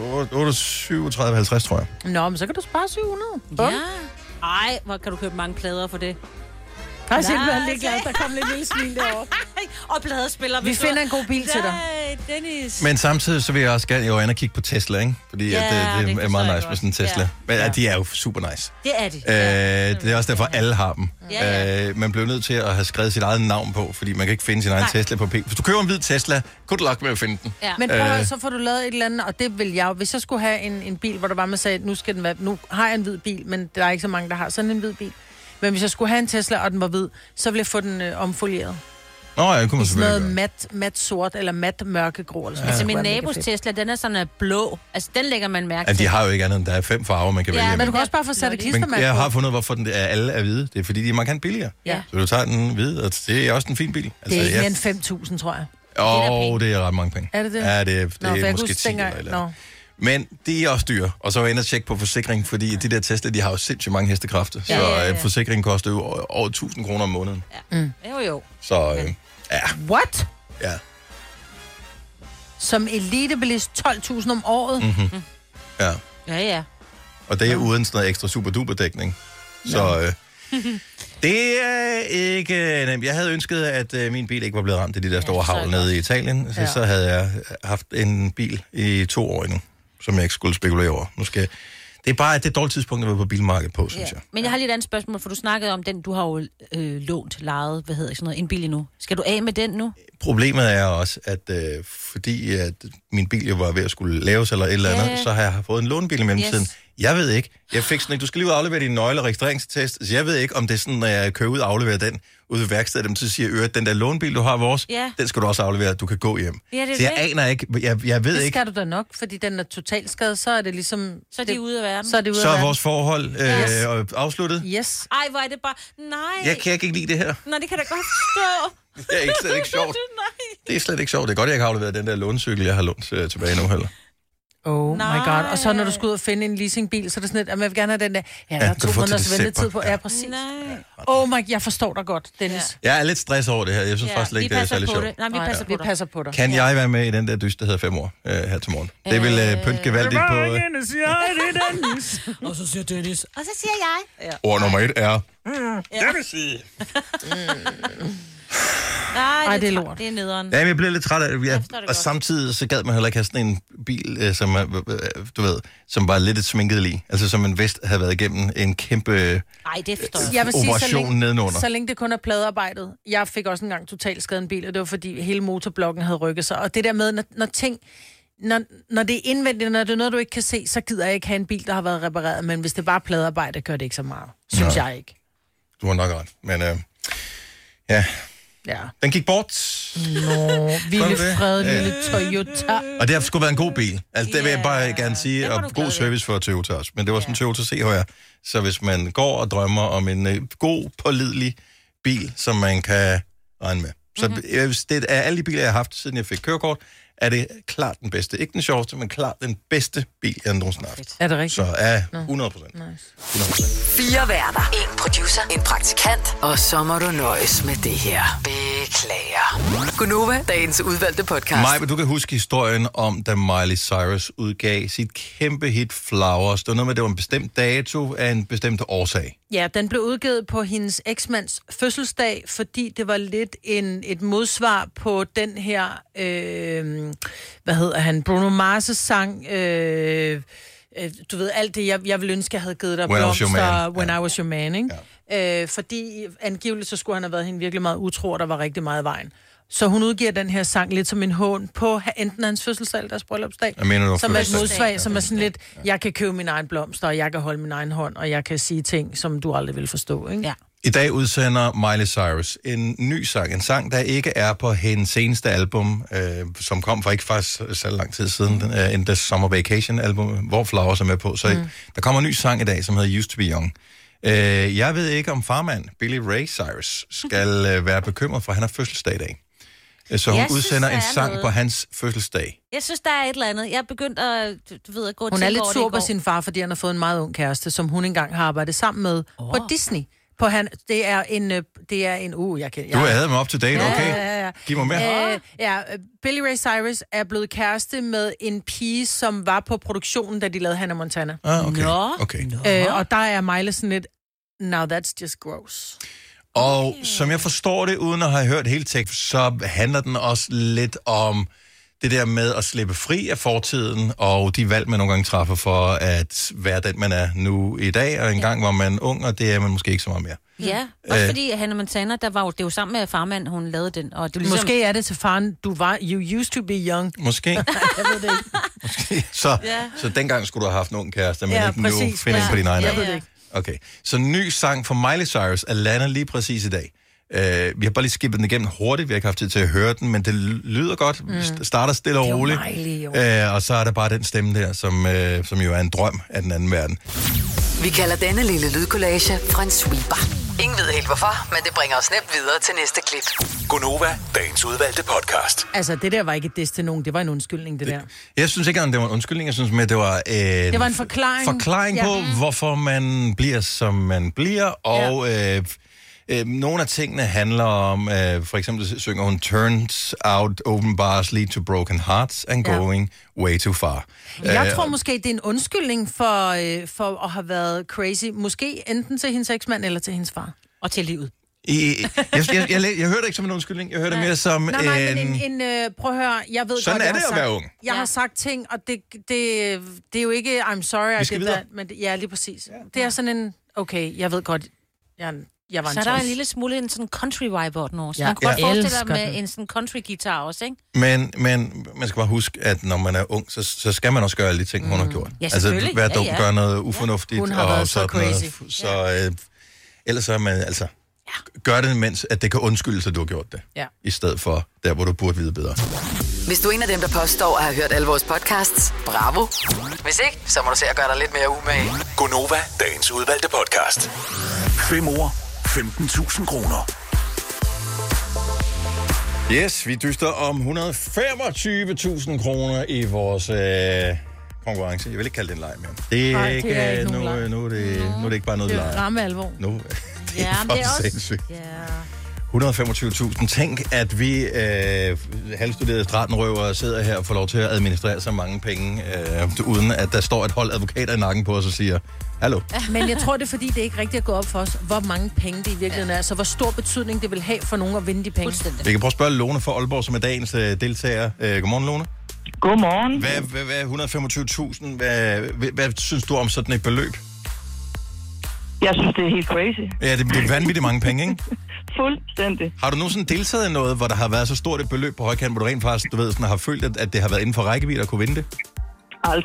37,50 tror jeg.
Nå, men så kan du spare 700.
Ja. Ej, hvor kan du købe mange plader for det?
Nej, simpelthen lidt glad. Der kom lidt lille smil derovre.
Og pladespiller.
Vi finder en god bil til dig.
Dennis.
Men samtidig så vil jeg også gerne og kigge på Tesla, ikke? Fordi det er meget nice med sådan en Tesla. Men de er jo super nice.
Det er de.
Det er også derfor, alle har dem. Man bliver nødt til at have skrevet sit eget navn på, fordi man kan ikke finde sin egen Tesla på P. Hvis du køber en hvid Tesla, good luck med at finde den.
Ja. Men så får du lavet et eller andet, og det vil jeg jo. Hvis jeg skulle have en bil, hvor der bare man sagde, nu har jeg en hvid bil, men der er ikke så mange, der har sådan en hvid bil. Men hvis jeg skulle have en Tesla, og den var hvid, så ville jeg få den omfolieret.
Det kunne man selvfølgelig
noget mat sort, eller mat mørkegrå. Eller sådan.
Altså min nabos Tesla, den er sådan blå. Altså den lægger man mærke til.
De har jo ikke andet end, der er 5 farver, man kan vælge.
Men du kan også bare få sat et klistermærke på.
Jeg har fundet, hvorfor alle er hvide. Det er fordi, de er markant billigere. Ja. Så du tager den hvide, og det er også en fin bil.
Altså, det er mere end 5.000, tror jeg.
Det er ret mange penge.
Er det det?
Ja, det er måske 10 eller. Men de er også dyre. Og så var jeg inde og tjekke på forsikring, fordi de der Tesla, de har jo sindssygt mange hestekræfter. Så forsikringen koster jo over 1.000 kroner om måneden.
Ja. Jo.
Så
What?
Ja.
Som elitebilist 12.000 om året?
Mm-hmm.
Ja.
Og det er uden sådan noget ekstra super-duper-dækning. Så det er ikke nemt. Jeg havde ønsket, at min bil ikke var blevet ramt af de der store havl nede i Italien. Så havde jeg haft en bil i 2 år endnu, som jeg ikke skulle spekulere over. Det er bare et dårligt tidspunkt at være på bilmarkedet på, synes jeg.
Men jeg har lige et andet spørgsmål, for du snakkede om den, du har jo lejet, en bil endnu. Skal du af med den nu?
Problemet er også, at fordi at min bil jo var ved at skulle laves eller et eller andet, så har jeg fået en lånebil i mellemtiden. Yes. Jeg ved ikke. Jeg fik sådan, du skal lige ud og aflevere din nøgle- og registreringstest. Så jeg ved ikke, om det er sådan, når jeg kører ud og afleverer den ude ved værkstedet, så siger jeg, den der lånebil, du har vores, den skal du også aflevere, du kan gå hjem. Ja, så jeg aner ikke, jeg ved ikke.
Det skal du da nok, fordi den er totalt skadet, så er det ligesom...
Så er de ude af verden.
Så er vores forhold afsluttet.
Yes.
Ej, hvor er det bare... Nej.
Jeg kan ikke lide det her.
Nå, det kan da godt forstå.
Det er slet ikke sjovt. Det er slet ikke sjovt. Det er godt, jeg kan aflevere den der lånecykel, jeg har lånt tilbage nu heller.
Oh my god. Og så når du skal ud og finde en leasingbil, så er det sådan lidt, at man vil gerne have den der, der er 2 måneders ventetid på. Ja, præcis. Nej. Oh my, jeg forstår dig godt, Dennis.
Jeg er lidt stresset over det her. Jeg synes faktisk ikke, det er særlig sjovt.
Nej, vi passer på dig.
Kan jeg være med i den der dyst, der hedder 5 år her til morgen? Det vil pynte gevaldigt på...
Og så siger Dennis. Og så siger jeg.
Ord nummer 1 er... Det vil sige...
Nej, det er lort. Det er nederen.
Ja, jeg blev lidt træt af det. Og samtidig så gad man heller ikke have sådan en bil, som, du ved, som var lidt et sminket lige. Altså som en vest havde været igennem en kæmpe operation nedenunder.
Så længe det kun er pladearbejdet. Jeg fik også engang totalt skadet en bil, og det var fordi hele motorblokken havde rykket sig. Og det der med, når det er indvendigt, når det er noget, du ikke kan se, så gider jeg ikke have en bil, der har været repareret. Men hvis det bare er pladearbejde, gør det ikke så meget. Synes jeg ikke.
Du har nok ret. Men ja...
Ja.
Den gik bort.
Nå, vilde fred, lille Toyota.
Og det har sgu været en god bil. Altså, det vil jeg bare gerne sige. Og god service for Toyota også. Men det var sådan en Toyota CHR. Så hvis man går og drømmer om en god, pålidelig bil, som man kan regne med. Så det er alle de biler, jeg har haft, siden jeg fik kørekort, er det klart den bedste. Ikke den sjoveste, men klart den bedste bil, jeg nogensinde har haft.
Er det rigtigt?
Så er 100%.
Nice.
4 værter. 1 producer. En praktikant. Og så må du nøjes med det her. Beklager. Gunova, dagens udvalgte podcast.
Maja, du kan huske historien om, da Miley Cyrus udgav sit kæmpe hit Flowers. Det var noget med, at det var en bestemt dato af en bestemt årsag.
Ja, den blev udgivet på hendes eksmands fødselsdag, fordi det var lidt et modsvar på den her, Bruno Mars' sang, du ved, alt det, jeg ville ønske, jeg havde givet dig blomster, When I Was Your Man, ikke? Ja. Fordi angiveligt, så skulle han have været hende virkelig meget utro, og der var rigtig meget i vejen. Så hun udgiver den her sang lidt som en hån på enten hans fødselsdag eller deres bryllupsdag. Som er et modsvar, som er sådan lidt, jeg kan købe min egen blomster, og jeg kan holde min egen hånd, og jeg kan sige ting, som du aldrig vil forstå, ikke? Ja.
I dag udsender Miley Cyrus en ny sang. En sang, der ikke er på hendes seneste album, som kom for ikke faktisk så lang tid siden, en The Summer Vacation album, hvor Flowers er med på. Så der kommer en ny sang i dag, som hedder Used to Be Young. Jeg ved ikke, om farmand Billy Ray Cyrus skal være bekymret, for han har fødselsdag i dag. Så hun udsender en sang på hans fødselsdag.
Jeg synes, der er et eller andet. Jeg er begyndt at, at gå til.
Hun er lidt sur på sin far, fordi han har fået en meget ung kæreste, som hun engang har arbejdet sammen med på Disney. Det er en
Du havde mig up to date, okay? Ja. Giv mig mere.
Billy Ray Cyrus er blevet kæreste med en pige, som var på produktionen, da de lavede Hannah Montana.
Okay.
Og der er Miley sådan lidt, now that's just gross.
Og som jeg forstår det, uden at have hørt hele teksten, så handler den også lidt om det der med at slippe fri af fortiden, og de valg, man nogle gange træffer for at være den, man er nu i dag, og engang var man ung, og det er man måske ikke så meget mere.
Ja, også fordi Hannah Montana, det var jo sammen med farmand, hun lavede den. Og det ligesom...
Måske er det til faren, you used to be young.
Måske.
Jeg ved det ikke.
Måske. Så dengang skulle du have haft nogen kæreste, men ikke nu finde på din egen.
Jeg ved det ikke.
Okay, så ny sang fra Miley Cyrus er landet lige præcis i dag. Vi har bare lige skippet den igennem hurtigt, vi har ikke haft tid til at høre den, men det lyder godt. Starter stille og roligt. Og så er der bare den stemme der, som jo er en drøm af den anden verden.
Vi kalder denne lille lydkollage en sweeper. Ingen ved helt hvorfor, men det bringer os nemt videre til næste klip.
Gunova, dagens udvalgte podcast.
Altså, det der var ikke et diss til nogen. Det var en undskyldning, det der.
Jeg synes ikke, at det var en undskyldning. Jeg synes mere, det var
det var en forklaring
på, hvorfor man bliver, som man bliver. Og nogle af tingene handler om, for eksempel synger hun, turns out open bars lead to broken hearts and going way too far.
Jeg tror måske, det er en undskyldning for at have været crazy. Måske enten til hendes eksmand eller til hendes far. Og til livet.
Jeg hørte ikke som en undskyldning. Jeg hørte mere som
prøv at høre, jeg ved
sådan
godt,
er det at være ung.
Jeg har sagt ting, og det er jo ikke, I'm sorry, I did that, men lige præcis. Det er sådan en, okay, jeg ved godt, jeg var en
så der er en lille smule en sådan country vibe over den også. Man kunne godt forestille dig med en sådan country guitar også, ikke?
Men man skal bare huske, at når man er ung, så skal man også gøre alle de ting, hun har gjort.
Ja, selvfølgelig.
Altså, være dum, gøre noget ufornuftigt.
Hun har været så crazy.
Ellers er man, gør det, mens at det kan undskyldes, at du har gjort det. Ja. I stedet for der, hvor du burde vide bedre.
Hvis du er en af dem, der påstår at have hørt alle vores podcasts, bravo. Hvis ikke, så må du se at gøre dig lidt mere umage.
Gunova, dagens udvalgte podcast. 5 ord, 15.000 kroner.
Yes, vi dyster om 125.000 kroner i vores konkurrence. Jeg vil ikke kalde det en leg mere. Det er ikke,
det er ikke
nu er det ikke bare noget leg.
Det er ramme alvor.
Nu, det er for sindssygt. 125.000. Tænk, at vi halvstuderede stratenrøvere sidder her og får lov til at administrere så mange penge, uden at der står et hold advokater i nakken på os og siger, hallo.
Men jeg tror, det er fordi, det ikke rigtig er gået op for os, hvor mange penge det i virkeligheden er. Så hvor stor betydning det vil have for nogen at vinde de penge.
Vi kan prøve at spørge Lone fra Aalborg, som er dagens deltager. Godmorgen, Lone.
Godmorgen.
Hvad 125.000? Hvad synes du om sådan et beløb?
Jeg synes, det er helt crazy.
Ja, det er vanvittigt mange penge, ikke?
Fuldstændig.
Har du nogensinde deltaget i noget, hvor der har været så stort et beløb på højkant, hvor du rent faktisk, har følt, at det har været inden for rækkevidde at kunne vinde det?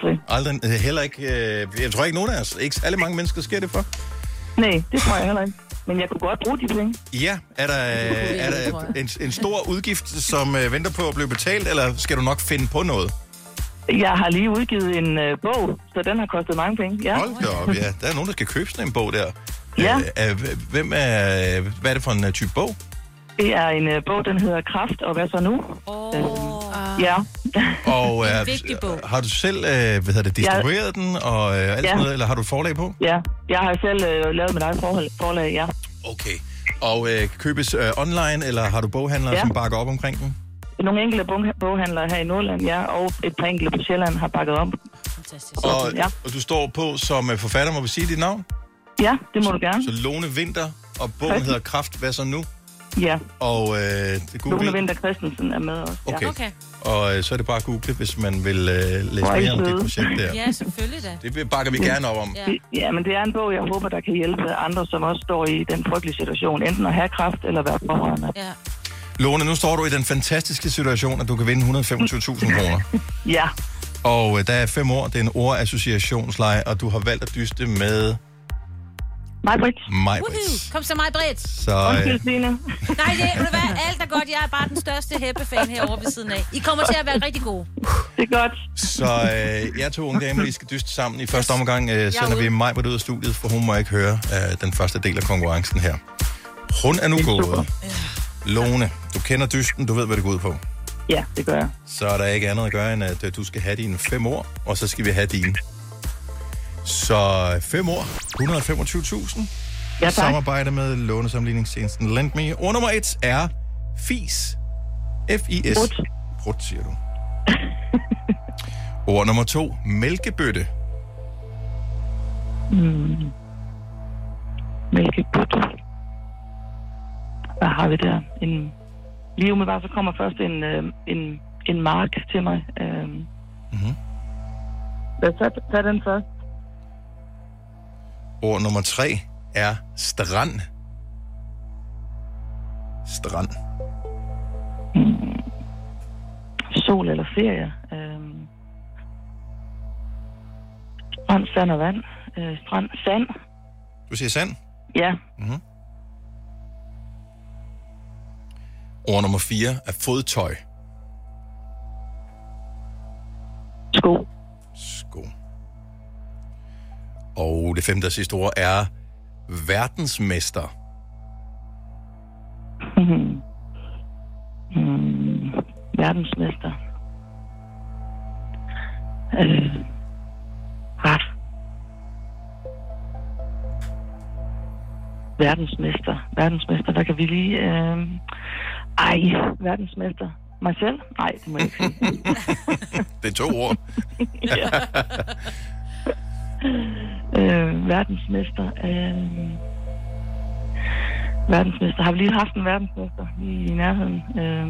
Aldrig.
Heller ikke. Jeg tror ikke nogen af os. Ikke særlig mange mennesker sker det for.
Nej, det tror jeg heller ikke. Men jeg kunne godt bruge de penge.
Ja, er der en stor udgift, som venter på at blive betalt, eller skal du nok finde på noget?
Jeg har lige udgivet en bog, så den har kostet mange penge. Ja.
Hold da op, ja. Der er nogen, der skal købe sådan en bog der.
Ja.
Hvad er det for en type bog?
Det er en bog, den hedder Kraft, og hvad så nu? Ja.
Og
en vigtig bog.
Har du selv distribueret den og alt sådan noget, eller har du et forlag på?
Ja, jeg har selv lavet mit eget forlag, ja.
Okay. Og købes online, eller har du boghandlere, som bakker op omkring den?
Nogle enkelte boghandlere her i Nordland, ja, og et par enkelte på Sjælland har bakket op.
Fantastisk.
Og du står på som forfatter, må vi sige dit navn?
Ja, det må du gerne.
Så Lone Winther, og bogen hedder Kraft, hvad så nu?
Ja.
Og
Lone Winther Christensen er med også.
Okay. Og så er det bare at google, hvis man vil læse mere om det projekt der.
Ja, selvfølgelig da.
Det bakker vi gerne op om.
Ja, men det er en bog, jeg håber, der kan hjælpe andre, som også står i den frygtelige situation. Enten at have kræft eller være pårørende.
Ja.
Lone, nu står du i den fantastiske situation, at du kan vinde 125.000 kroner.
Ja.
Og der er 5 år, det er en ordassociationsleje, og du har valgt at dyste med... Maj-Brit.
Kom så, Maj-Brit.
Undskyld, Signe.
Nej, det vil være alt er godt. Jeg er bare den største hæppefan herovre ved siden af. I kommer til at være rigtig gode.
Det er godt.
Så jeg 2 unge damer, I skal dyste sammen. I første omgang sender vi Maj-Brit ud af studiet, for hun må ikke høre den første del af konkurrencen her. Hun er nu gået. Lone, du kender dysten, du ved, hvad det går ud på.
Ja, det gør jeg.
Så er der ikke andet at gøre, end at du skal have dine 5 år, og så skal vi have dine. Så 5 år, 125.000.
Ja,
samarbejde med lånesamligningstjenesten LendMe. Ord nummer 1 er FIS. F-I-S. Brut, siger du. Ord nummer 2, mælkebøtte.
Mælkebøtte. Hvad har vi der? Lige umiddelbart, så kommer først en mark til mig. Tag den først.
Ord nummer 3 er strand. Strand.
Sol eller ferie. Strand, sand og vand. Strand, sand.
Du siger sand?
Ja.
Mm-hmm. Ord nummer 4 er fodtøj.
Sko.
Sko. Og det 5. og sidste ord er verdensmester.
Verdensmester. Verdensmester, der kan vi lige... verdensmester. Mig selv? Nej, det må jeg ikke sige.
Det er 2 ord.
Verdensmester. Verdensmester. Har vi lige haft en verdensmester i nærheden?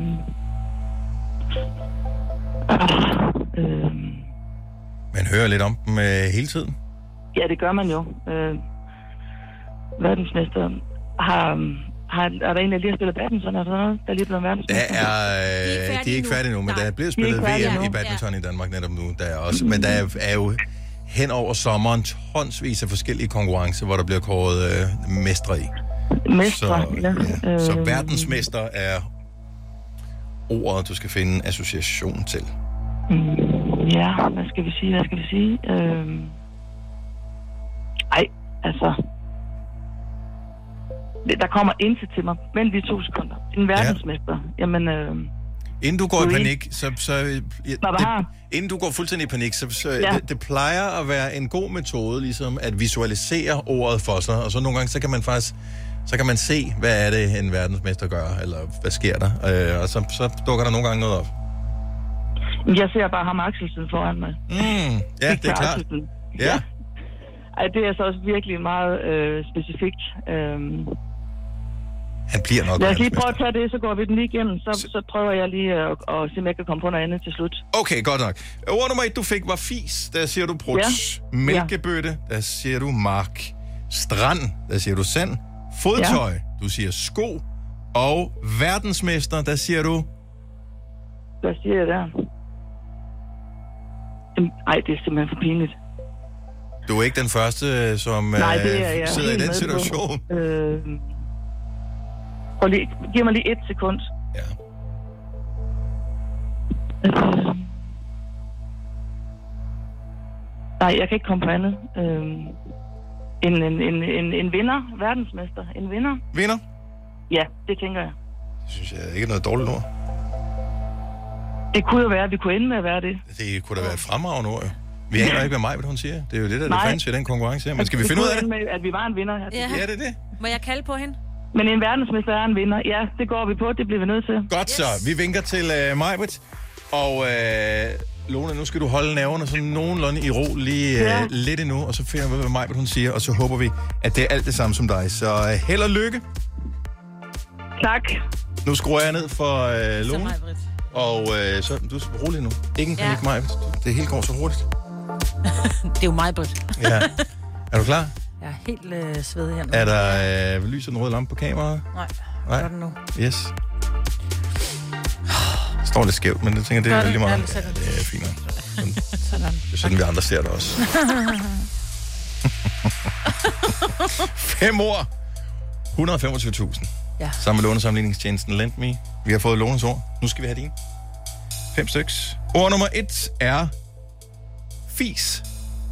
Man hører lidt om dem hele tiden.
Ja, det gør man jo. Verdensmester er der en, der lige har spillet badminton eller sådan noget, der er lige blevet verdensmester?
De er ikke færdige nu, men der er blevet spillet VM i badminton i Danmark netop nu. Der er også, men der er jo hen over sommeren tonsvis af forskellige konkurrencer, hvor der bliver kåret mestre i. Så verdensmester er ordet, du skal finde association til.
Ja, hvad skal vi sige? Der kommer intet til mig. Vent lige 2 sekunder. En verdensmester. Ja. Jamen,
inden du går i panik, inden du går fuldstændig i panik, det plejer at være en god metode, ligesom at visualisere ordet for sig, og så nogle gange, så kan man se, hvad er det, en verdensmester gør, eller hvad sker der, og så dukker der nogle gange noget op.
Jeg ser bare ham Axelsen foran mig.
Ja, det er klart. Ja.
Ej, det er så også virkelig meget specifikt.
Han bliver nok.
Lad os lige prøve at tage det, så går vi den lige igennem. Så prøver jeg lige at se, om jeg kan komme på noget andet til slut.
Okay, godt nok. Ord nummer 1, du fik, var fis. Der siger du bruts. Ja. Mælkebøtte, der siger du mark. Strand, der siger du sand. Fodtøj, du siger sko. Og verdensmester, der siger du...
Hvad siger jeg der? Ej, det er simpelthen for pinligt.
Du er ikke den første, som sidder i den situation.
Giv mig lige 1 sekund.
Ja.
Nej, jeg kan ikke komme på andet. En vinder, verdensmester. En vinder.
Vinder?
Ja, det tænker jeg.
Det synes jeg ikke er noget dårligt ord.
Det kunne jo være, at vi kunne ende med at være det.
Det kunne da være et fremragende ord, jo. Vi aner ikke, hvad hun siger. Det er jo det, der er det fancy i den konkurrence her. Men skal vi finde ud af det?
Med, at vi var en vinder.
Ja, det er det.
Må jeg kalde på hende?
Men en verdensmester er en vinder. Ja, det går vi på. Det bliver vi nødt til.
Godt så. Vi vinker til Majbrit. Og Lone, nu skal du holde nerverne sådan nogenlunde i ro lige lidt endnu. Og så finder vi, hvad Majbrit hun siger. Og så håber vi, at det er alt det samme som dig. Så held og lykke.
Tak.
Nu skruer jeg ned for Lone. Og så du er rolig nu. Ingen panik, Majbrit. Det hele går så hurtigt.
Det er jo Majbrit.
Ja. Er du klar?
Jeg er helt svedig her nu.
Er der lyser den røde lampe på kameraet?
Nej. Gør den nu.
Yes. Står lidt skævt, men jeg tænker, det er vældig meget. Ja, det er fint. Sådan. Det er sådan, vi andre ser det også. 5 år. 125.000. Ja. Sammen med lånesamligningstjenesten Lend.Me. Vi har fået Lånes ord. Nu skal vi have din. 5 styks. Ord nummer 1 er fis.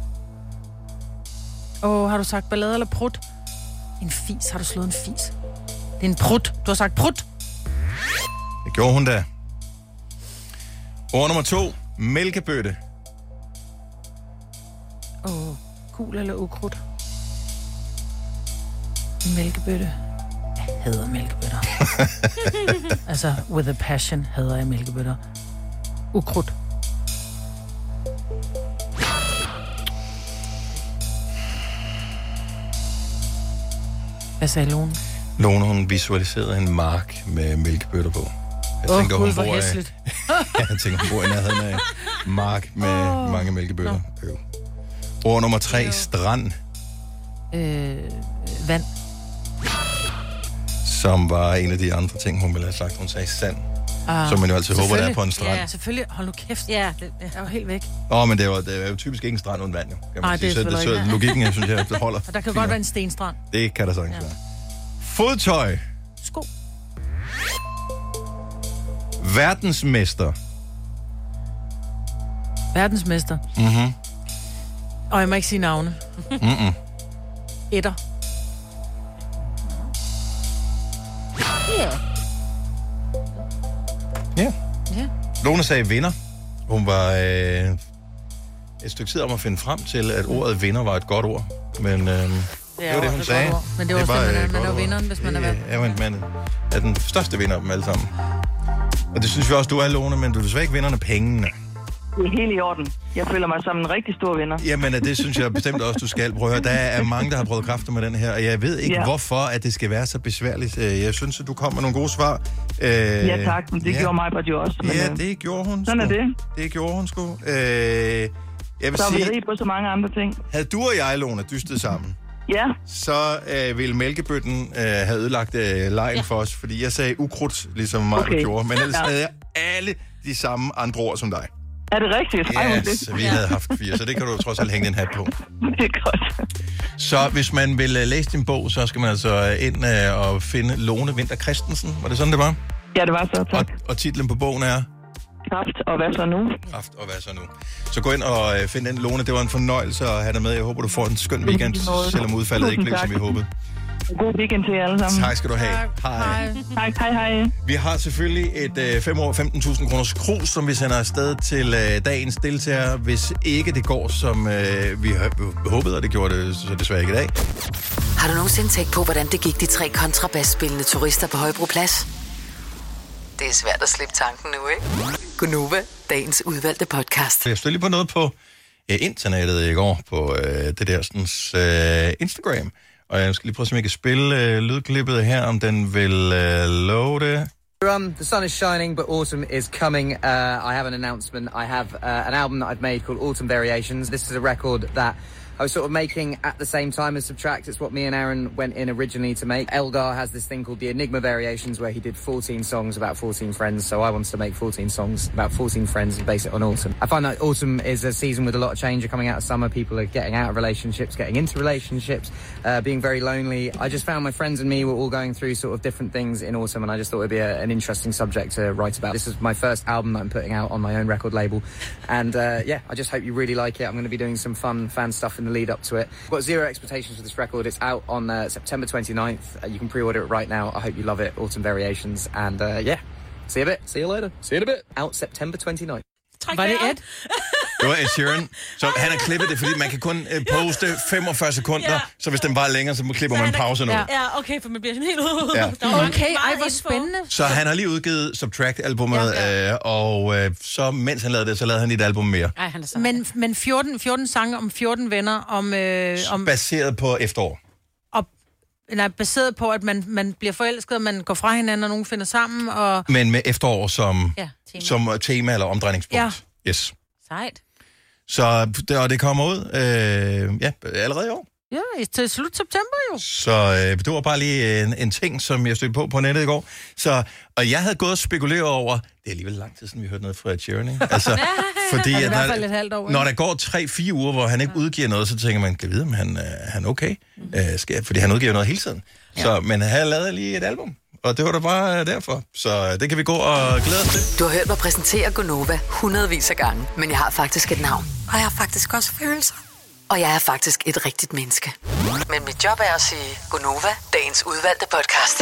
Har du sagt ballade eller prut? En fis. Har du slået en fis? Det er en prut. Du har sagt prut.
Det gjorde hun da. Ord nummer 2. Mælkebøtte.
Gul eller ukrudt? Mælkebøtte. Jeg hader mælkebøtter. Altså, with a passion hader jeg mælkebøtter. Ukrudt. Hvad sagde Lone?
Lone, hun visualiserede en mark med mælkebøtter på. Jeg tænker,
hun bor
jeg tænker, hun bor i nærheden af mark med mange mælkebøtter. Ord nummer 3, strand.
Vand.
Som var en af de andre ting, hun ville have sagt. Hun sagde sand. Som man jo altid håber, der er på en strand.
Ja, selvfølgelig. Hold nu kæft. Ja, det er jo helt væk.
Men det er jo typisk ikke en strand uden vand, jo.
Nej, det er selvfølgelig ikke.
Logikken, jeg synes, det holder.
Og der kan godt være en stenstrand.
Det kan der sagtens være. Fodtøj.
Sko.
Verdensmester.
Verdensmester.
Mhm.
Og jeg må ikke sige navne.
Mhm.
Etter.
Ja. Lone sagde vinder. Hun var et stykke tid om at finde frem til, at ordet vinder var et godt ord. Men det var det, hun sagde.
Men det var også man er vinderen, hvis man er valgt.
Ja, man er den største vinder af dem alle sammen. Og det synes vi også, du er, Lone, men du er desværre ikke vinderne pengene.
Det er helt i orden. Jeg føler mig som en rigtig stor vinder.
Jamen, det synes jeg bestemt også, du skal. Prøve at høre. Der er mange, der har prøvet kræfter med den her, og jeg ved ikke, hvorfor at det skal være så besværligt. Jeg synes, at du kom med nogle gode svar.
Ja, tak. Men det gjorde mig bare jo også. Men,
det gjorde hun.
Sådan er det.
Det gjorde hun sgu. Jeg vil
så
sige,
vi rig på så mange andre ting.
Havde du og jeg, Lone, dystet sammen, så ville mælkebøtten have ødelagt lejen for os, fordi jeg sagde ukrudt, ligesom mig gjorde. Men ellers havde jeg alle de samme andre ord som dig.
Er det rigtigt?
Ja, så vi havde haft 4, så det kan du trods alt hænge en hat på.
Det er godt.
Så hvis man vil læse din bog, så skal man altså ind og finde Lone Winther Christensen. Var det sådan, det var?
Ja, det var så, tak.
Og titlen på bogen er?
Kraft og hvad så nu?
Kraft og hvad så nu. Så gå ind og find den, Lone. Det var en fornøjelse at have dig med. Jeg håber, du får en skøn weekend, selvom udfaldet ikke blev, som vi håbede.
God weekend til jer alle sammen.
Tak skal du have. Hej.
Hej. Vi
har selvfølgelig et 5 år 15.000 kroners krus, som vi sender afsted til dagens deltager, hvis ikke det går, som vi håbede, og det gjorde det så desværre ikke i dag.
Har du nogensinde tænkt på, hvordan det gik de 3 kontrabasspillende turister på Højbroplads? Det er svært at slippe tanken nu, ikke? Gunova, dagens udvalgte podcast.
Jeg stod lige på noget på internettet i går, på det der sådan, Instagram. Og jeg skal lige prøve, om jeg kan spille lydklippet her, om den vil loade.
The sun is shining, but autumn is coming. I have an announcement. I have an album that I've made called Autumn Variations. This is a record that I was sort of making at the same time as Subtract. It's what me and Aaron went in originally to make. Elgar has this thing called the Enigma Variations, where he did 14 songs about 14 friends, so I wanted to make 14 songs about 14 friends and base it on autumn. I find that autumn is a season with a lot of change. Coming out of summer, people are getting out of relationships, getting into relationships, being very lonely. I just found my friends and me were all going through sort of different things in autumn, and I just thought it'd be an interesting subject to write about. This is my first album that I'm putting out on my own record label, and I just hope you really like it. I'm going to be doing some fun fan stuff in the lead up to it. I've got zero expectations for this record. It's out on September 29th. You can pre-order it right now. I hope you love it. Autumn Variations, and see you a bit. See you later. See you in a bit. Out September 29th.
Var det Ed?
Det var Ed Sheeran. Så han har klippet det, fordi man kan kun poste 45 sekunder, så hvis den var længere, så klipper man pause nu.
Ja, okay, for man bliver sådan helt...
Okay, hvor spændende.
Så han har lige udgivet Subtract-albummet, og så mens han lavede det, så lavede han et album mere.
Ej, han er så...
Men 14 sange om 14 venner, om
baseret på efterår.
Baseret på, at man bliver forelsket, og man går fra hinanden, og nogen finder sammen, og...
Men med efterår som tema eller omdrejningspunkt.
Ja.
Yes.
Sejt.
Så det kommer ud allerede i år.
Ja, til slut september jo.
Så det var bare lige en ting, som jeg stødte på nettet i går. Og jeg havde gået og spekuleret over, det er alligevel lang tid siden, vi hørte noget fra Ed Sheeran, ikke? Altså, fordi
i hvert fald et halvt år.
Når der går 3-4 uger, hvor han ikke udgiver noget, så tænker man, kan vide, om han er okay? Fordi han udgiver noget hele tiden. Ja. Så, men han lavede lige et album. Og det var da bare derfor. Så det kan vi gå og glæde os til.
Du har hørt mig præsentere Gonova hundredvis af gange, men jeg har faktisk et navn. Og jeg har faktisk også følelser. Og jeg er faktisk et rigtigt menneske. Men mit job er at sige Gonova, dagens udvalgte podcast.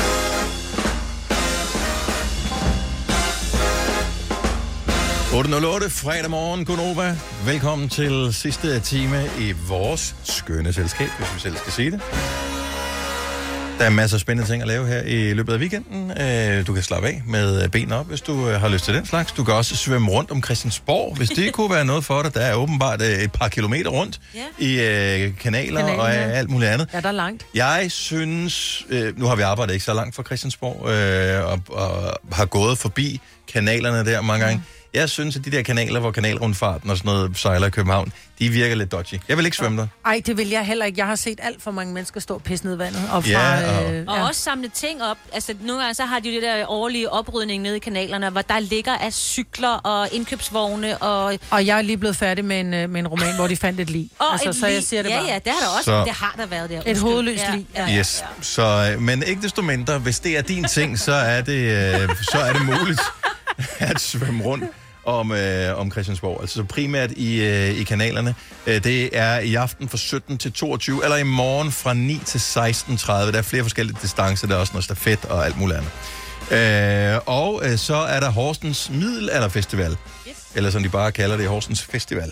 Fredag morgen, Gonova. Velkommen til sidste time i vores skønne selskab, hvis vi selv skal sige det. Der er masser af spændende ting at lave her i løbet af weekenden. Du kan slappe af med benene op, hvis du har lyst til den slags. Du kan også svømme rundt om Christiansborg, hvis det kunne være noget for dig. Der er åbenbart et par kilometer rundt i kanaler og alt muligt andet.
Ja, der er langt.
Jeg synes, nu har vi arbejdet ikke så langt fra Christiansborg, og har gået forbi kanalerne der mange gange. Jeg synes, at de der kanaler, hvor kanalrundfarten og sådan noget sejler i København, de virker lidt dodgy. Jeg vil ikke svømme der.
Ej, det vil jeg heller ikke. Jeg har set alt for mange mennesker stå og pisse ned i vandet.
Og også samle ting op. Altså, nogle gange så har de jo det der årlige oprydning nede i kanalerne, hvor der ligger af cykler og indkøbsvogne. Og
jeg er lige blevet færdig med en roman, hvor de fandt et lig.
Så jeg siger det bare. Ja, det har der også. Det har der været der.
Et hovedløst lig.
Ja. Yes. Så, men ikke desto mindre, hvis det er din ting, så er det muligt at svømme rundt om Christiansborg. Altså primært i kanalerne. Det er i aften fra 17 til 22, eller i morgen fra 9 til 16.30. Der er flere forskellige distancer. Der er også noget stafet og alt muligt andet. Og så er der Horsens Middelalderfestival. Yes. Eller som de bare kalder det, Horsens Festival.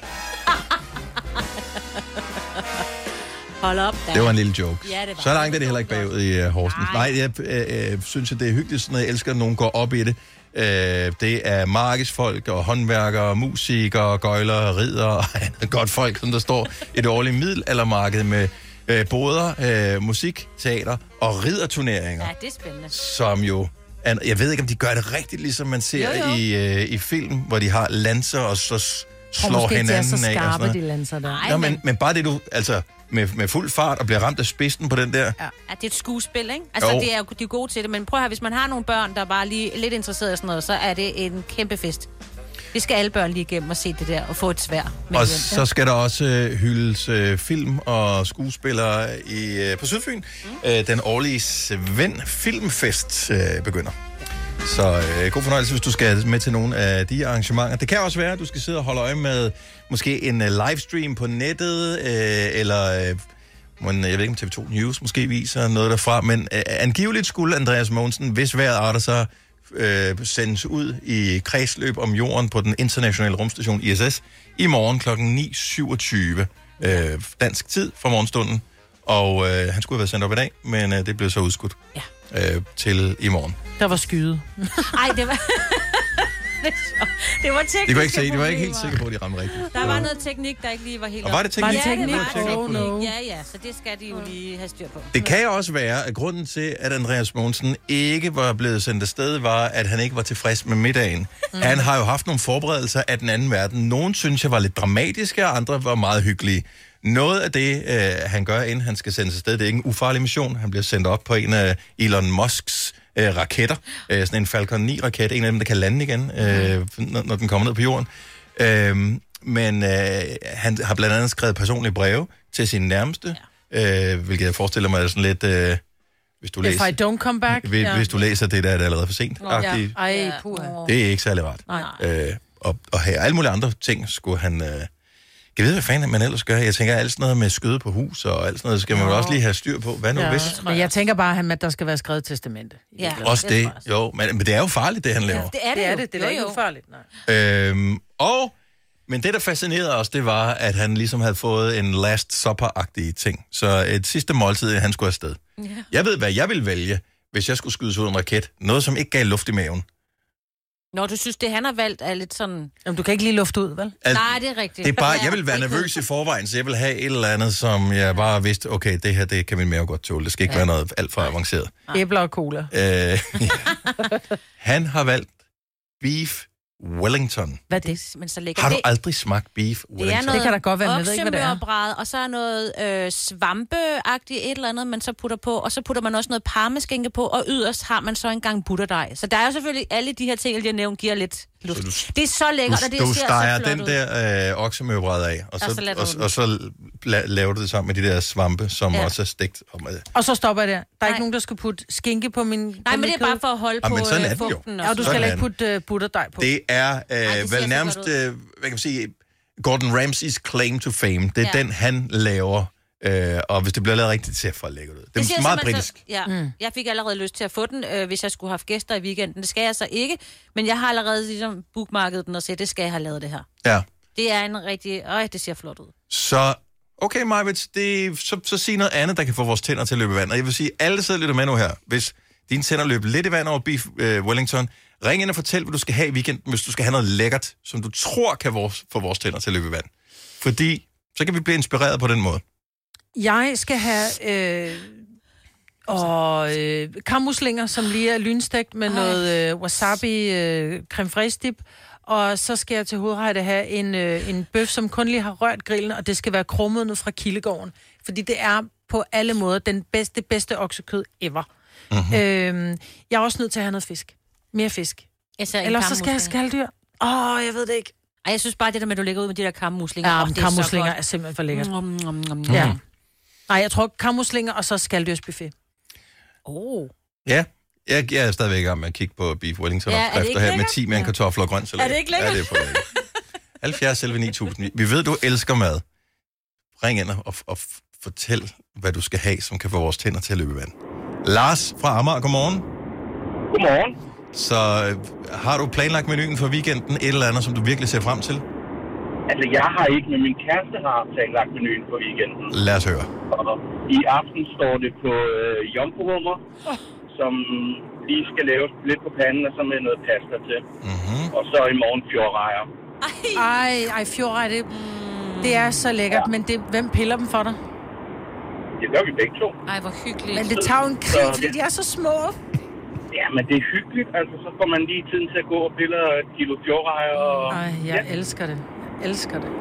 Hold op, da.
Det var en lille joke.
Ja, det var.
Så langt er det heller ikke bagud i Horsens. Nej, jeg synes, at det er hyggeligt, sådan noget. Jeg elsker, at nogen går op i det. Det er markedsfolk og håndværkere, musikere, gøjlere, ridere og godt folk, som der står i det årlige middelaldermarked med boder, musik, teater og ridderturneringer.
Ja, det er spændende.
Som jo, jeg ved ikke, om de gør det rigtigt, ligesom man ser i film, hvor de har lanser og så slår hinanden af.
Måske de er så skarpe, de lanser der.
Nå, men bare det du, altså med fuld fart og bliver ramt af spidsen på den der.
Ja, det er et skuespil, ikke? Altså, de er jo gode til det, men prøv at høre, hvis man har nogle børn, der er bare lige lidt interesseret i sådan noget, så er det en kæmpe fest. Vi skal alle børn lige igennem og se det der og få et svær.
Og så skal der også hyldes film og skuespillere på Sydfyn. Den årlige Svend Filmfest begynder. Så god fornøjelse, hvis du skal med til nogle af de arrangementer. Det kan også være, at du skal sidde og holde øje med måske en livestream på nettet, eller jeg ved ikke om TV2 News måske viser noget derfra, men angiveligt skulle Andreas Mogensen, hvis vejret arter sig, sendes ud i kredsløb om jorden på den internationale rumstation ISS i morgen kl. 9.27 dansk tid fra morgenstunden. Og han skulle have været sendt op i dag, men det blev så udskudt til i morgen.
Der var skyde.
Ej, det var... det var teknisk.
De var ikke helt sikre på, at de ramte rigtigt.
Der var noget teknik, der ikke lige var helt op.
Og var det teknik?
Ja, det var teknik. Ja, så det skal de jo lige have styr på.
Det kan også være, at grunden til, at Andreas Mogensen ikke var blevet sendt afsted, var, at han ikke var tilfreds med middagen. Han har jo haft nogle forberedelser af den anden verden. Nogle synes jeg var lidt dramatiske, og andre var meget hyggelige. Noget af det, han gør, inden han skal sendes afsted, det er ikke en ufarlig mission. Han bliver sendt op på en af Elon Musks raketter. Sådan en Falcon 9-raket. En af dem, der kan lande igen, når den kommer ned på jorden. Men han har blandt andet skrevet personlige breve til sine nærmeste, hvilket jeg forestiller mig er sådan lidt... hvis du læser,
If I don't come back.
Hvis du læser det, der er det allerede for sent. Det er ikke særlig rart. Og her alle mulige andre ting skulle han... Jeg ved, hvad fanden man ellers gør. Jeg tænker, alt sådan noget med skøde på hus og alt sådan noget, skal man også lige have styr på. Hvad nu hvis?
Men jeg tænker bare, at der skal være skrevet testamente.
Ja. Også det, jo. Men det er jo farligt, det han laver.
Ja, det er det. Det er ikke ufarligt, nej.
Men det, der fascinerede os, det var, at han ligesom havde fået en last supper-agtige ting. Så et sidste måltid, han skulle afsted. Ja. Jeg ved, hvad jeg ville vælge, hvis jeg skulle skydes ud en raket. Noget, som ikke gav luft i maven.
Når du synes, det han har valgt er lidt sådan...
Jamen, du kan ikke lige lufte ud, vel?
Nej, det er rigtigt.
Det er bare, jeg vil være nervøs i forvejen, så jeg vil have et eller andet, som jeg bare vidste, okay, det her, det kan min mave godt tåle. Det skal ikke være noget alt for avanceret.
Æbler og cola.
Han har valgt beef Wellington.
Hvad er det?
Men så lægger
har du aldrig smagt beef Wellington?
Det kan da godt være, men jeg ved ikke, hvad det er.
Og så er noget svampeagtigt et eller andet, man så putter på, og så putter man også noget parmeskinke på, og yderst har man så en gang butterdej. Så der er jo selvfølgelig alle de her ting, jeg nævnt, giver lidt luft. Det er så lækkert, og det ser så flot ud.
Du steger den der oksemørbræd af, og så laver du det sammen med de der svampe, som også er stegt.
Og så stopper jeg der. Der er ikke nogen, der skal putte skinke på min...
Nej, men det er bare for at holde på fugten.
Og du skal ikke putte butterdej på.
Det er vel nærmest, hvad kan man sige, Gordon Ramsays claim to fame. Det er den, han laver. Og hvis det bliver lavet rigtigt, ser for lækkert ud. Det er meget britisk.
Jeg fik allerede lyst til at få den, hvis jeg skulle have haft gæster i weekenden. Det skal jeg så ikke, men jeg har allerede ligesom bookmarkedet den og sagt, det skal jeg have lavet det her.
Ja.
Det er en rigtig... det ser flot ud.
Så, okay, Majvits, så sig noget andet, der kan få vores tænder til at løbe i vand. Og jeg vil sige, alle sidder lidt med nu her. Hvis dine tænder løber lidt i vand over beef Wellington, ring ind og fortæl, hvad du skal have i weekenden, hvis du skal have noget lækkert, som du tror kan få vores tænder til at løbe i vand. Fordi så kan vi blive inspireret på den måde.
Jeg skal have kammuslinger, som lige er lynstegt med noget wasabi creme fraiche dip. Og så skal jeg til hovedret have en bøf, som kun lige har rørt grillen, og det skal være krummet ned fra Kildegården. Fordi det er på alle måder det bedste oksekød ever. Mm-hmm. Jeg er også nødt til at have noget fisk. Mere fisk. Ellers så skal jeg have skaldyr. Jeg ved det ikke.
Jeg synes bare, det der med, at du lægger ud med de der kammuslinger.
Ja, kammuslinger er simpelthen for lækkert. Ja. Nej, jeg tror kammuslinger, og så skaldyrsbuffet.
Ja, jeg er stadigvæk i gang med at kigge på beef Wellington-opskrifter her med 10 med en kartoffel og grønt salat.
Er det ikke lækkert?
Ja, det er for lækkert. 70 selv 9000. Vi ved, du elsker mad. Ring ind og fortæl, hvad du skal have, som kan få vores tænder til at løbe i vand. Lars fra Amager, godmorgen.
Godmorgen.
Så har du planlagt menuen for weekenden, et eller andet, som du virkelig ser frem til?
Altså, jeg har ikke, men min kæreste har planlagt menuen for weekenden.
Lad os høre.
Og i aften står det på jomfruhummer, som lige skal laves lidt på panden, og så med noget pasta til. Mm-hmm. Og så i morgen fjordrejer.
Ej, fjordrejer, det er så lækkert, men hvem piller dem for dig?
Det gør vi begge to.
Ej, hvor hyggeligt.
Men det tager jo en krig, fordi de er så små.
Ja, men det er hyggeligt. Altså, så får man lige tiden til at gå og pille et kilo fjordrejer.
Jeg elsker det. Jeg elsker det.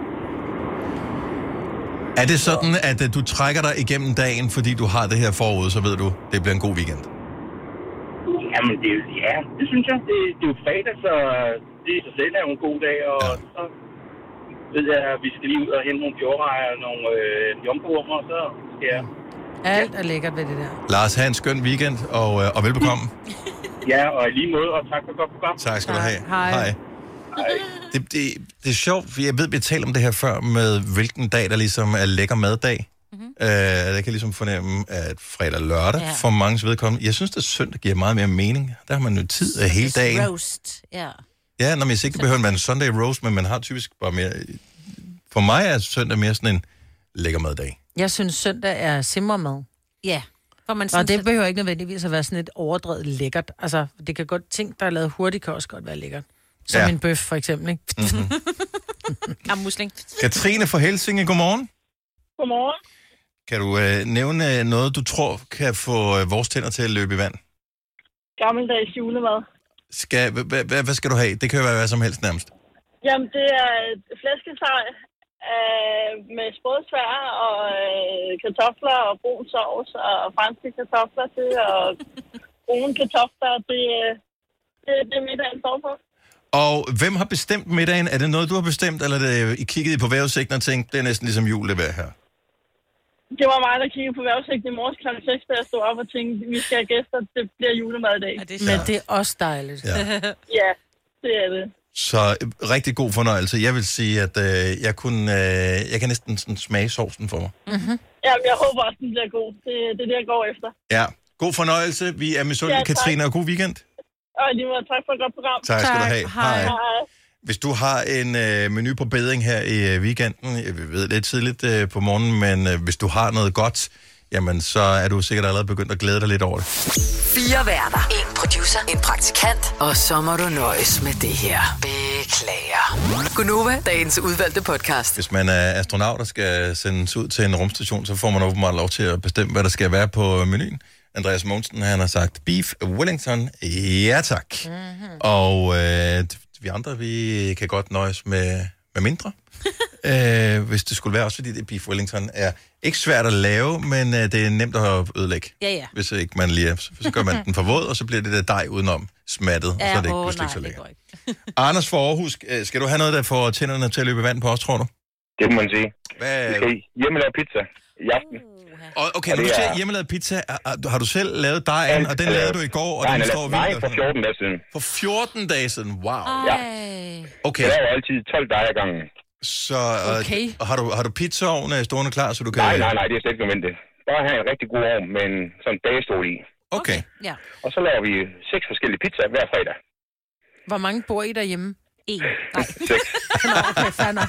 Er det sådan, at du trækker dig igennem dagen, fordi du har det her forud, så ved du, det bliver en god weekend?
Jamen, det synes jeg. Det er jo fredag, så det i sig selv er jo en god dag, og så ved jeg, at vi skal lige ud og hente nogle fjordrejer og nogle jomfruhummer, så skal jeg...
Alt er lækkert ved det der.
Lars, have en skøn weekend, og velbekomme.
Ja, og i lige måde, og tak for godt program.
Tak skal du have.
Hej.
Det er sjovt, for jeg ved, vi talte om det her før, med hvilken dag, der ligesom er lækker maddag. Mm-hmm. Jeg kan ligesom fornemme, at fredag og lørdag for mange vedkommende. Jeg synes, at søndag giver meget mere mening. Der har man jo tid hele dagen.
Roast,
Ja, når man ikke behøver man en Sunday roast, men man har typisk bare mere... For mig er søndag mere sådan en lækker maddag.
Jeg synes, søndag er simmermad.
Ja.
Og det behøver ikke nødvendigvis at være sådan et overdrevet lækkert. Altså, det kan godt... Ting, der er lavet hurtigt, kan også godt være lækkert. Som en bøf, for eksempel, ikke?
Mm-hmm. Musling.
Katrine fra Helsinge, godmorgen.
Godmorgen.
Kan du nævne noget, du tror kan få vores tænder til at løbe i vand?
Gammeldags julemad.
Hvad skal du have? Det kan jo være hvad som helst nærmest.
Jamen, det er flæskesteg, med sprødsvær og kartofler og brun sovs og franske kartofler til og brune kartofler. Det er middagen står på.
Og hvem har bestemt middagen? Er det noget, du har bestemt, eller er det, I kiggede på vejrudsigten og tænkte, det er næsten ligesom jul, det her?
Det var mig, der kiggede på vejrudsigten i morges kl. 6, da jeg stod op og tænkte, vi skal have gæster, det bliver julemad i dag.
Men det er også dejligt.
Ja, det er det.
Så rigtig god fornøjelse. Jeg vil sige, at jeg kan næsten sådan smage sovsen for mig.
Mm-hmm. Jamen, jeg håber også, den bliver god. Det er det, jeg går efter.
Ja, god fornøjelse. Vi er misundelige, Katrine, og god weekend.
Og lige måde, tak for et godt program.
Tak skal du have.
Hej.
Hvis du har en menu på bedring her i weekenden, jeg ved det er tidligt på morgenen, men hvis du har noget godt, jamen så er du sikkert allerede begyndt at glæde dig lidt over det.
4 værter, 1 producer, 1 praktikant, og så må du nøjes med det her. Beklager. Gunova, dagens udvalgte podcast.
Hvis man er astronaut og skal sendes ud til en rumstation, så får man åbenbart lov til at bestemme, hvad der skal være på menuen. Andreas Mogensen, han har sagt beef Wellington, ja tak. Mm-hmm. Og vi andre, vi kan godt nøjes med mindre. Hvis det skulle være også, fordi det beef Wellington er ikke svært at lave, men det er nemt at ødelægge.
Ja.
Hvis ikke man lige så gør man den for våd, og så bliver det der dej udenom smattet, og så er det ikke pludselig så lækkert. Anders fra Aarhus, skal du have noget, der får tænderne til at løbe vand på os, tror du?
Det må man sige.
Hvad?
Vi skal hjemmelave pizza i aften.
Okay, når du siger hjemmelavet pizza, har du selv lavet dejen, og den lavede du i går, og den står
Nej, for 14 dage siden.
For 14 dage siden? Wow.
Ja.
Okay.
Jeg laver altid 12 dage ad gangen.
Så har du pizzaovn stående klar, så du kan...
Nej, det er slet ikke nødvendigt. Bare have en rigtig god ovn med en sådan bagestol i.
Okay.
Ja.
Og så laver vi 6 forskellige pizzaer hver fredag.
Hvor mange bor I derhjemme?
1. Nej.
6.
Nå, okay, fair nok.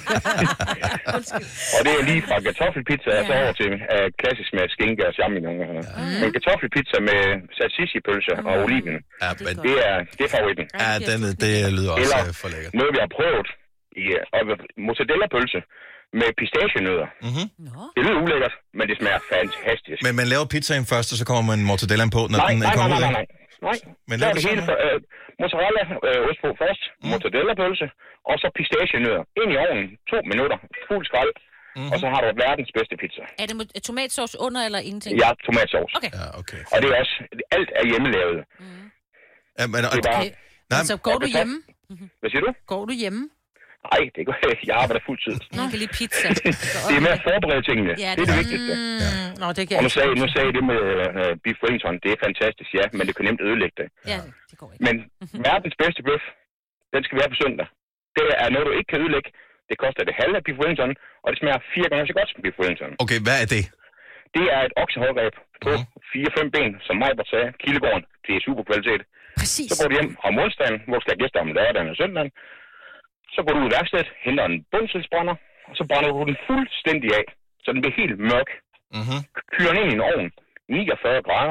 Og det er lige fra kartoffelpizza og så over til klassisk med skinke og champignon. Men kartoffelpizza med salsicci-pølse og oliven, det er favoritten.
Ja, det lyder også for lækkert.
Noget, vi har prøvet i mozzarella-pølse med pistachienødder.
Mm-hmm.
Det lyder ulækkert, men det smager fantastisk.
Men man laver pizzaen først, og så kommer man mortadellaen på, når den kommer ud?
Nej.
Men laver det hele
mozzarella ost på først, mozzarella-pølse, og så pistachienødder ind i ovnen, 2 minutter, fuld skrald, og så har du verdens bedste pizza.
Er det tomatsauce under eller ingenting?
Ja, tomatsauce.
Okay.
Ja, okay.
Og det er også, alt er hjemmelavet.
Ja, men,
det er bare...
Så går du hjemme?
Hvad siger du?
Går du hjemme?
Nej, det går jeg arbejder fuldtid.
Nå, kan lige pizza.
Det er med at forberede tingene. Ja, det er det vigtigste.
Nå, det kan
og nu sagde jeg det med beef Wellington. Det er fantastisk, ja, men det kan nemt ødelægge det.
Ja, det går ikke.
Men verdens bedste bøf, den skal være på søndag. Det er noget, du ikke kan ødelægge. Det koster det halve af beef Wellington, og det smager 4 gange så godt som beef Wellington.
Okay, hvad er det?
Det er et oksehovedræb på 4-5 ben, som Majbert sagde, Kildegården. Det er super kvalitet.
Præcis.
Så går du hjem om onsdagen, hvor du skal have gæster om lørdagen og søndagen. Så går du ud i værkstedet, henter en bundselsbrænder, og så brænder du den fuldstændig af, så den bliver helt mørk.
Mm-hmm.
Kyrer den ind i en ovn, 49 grader,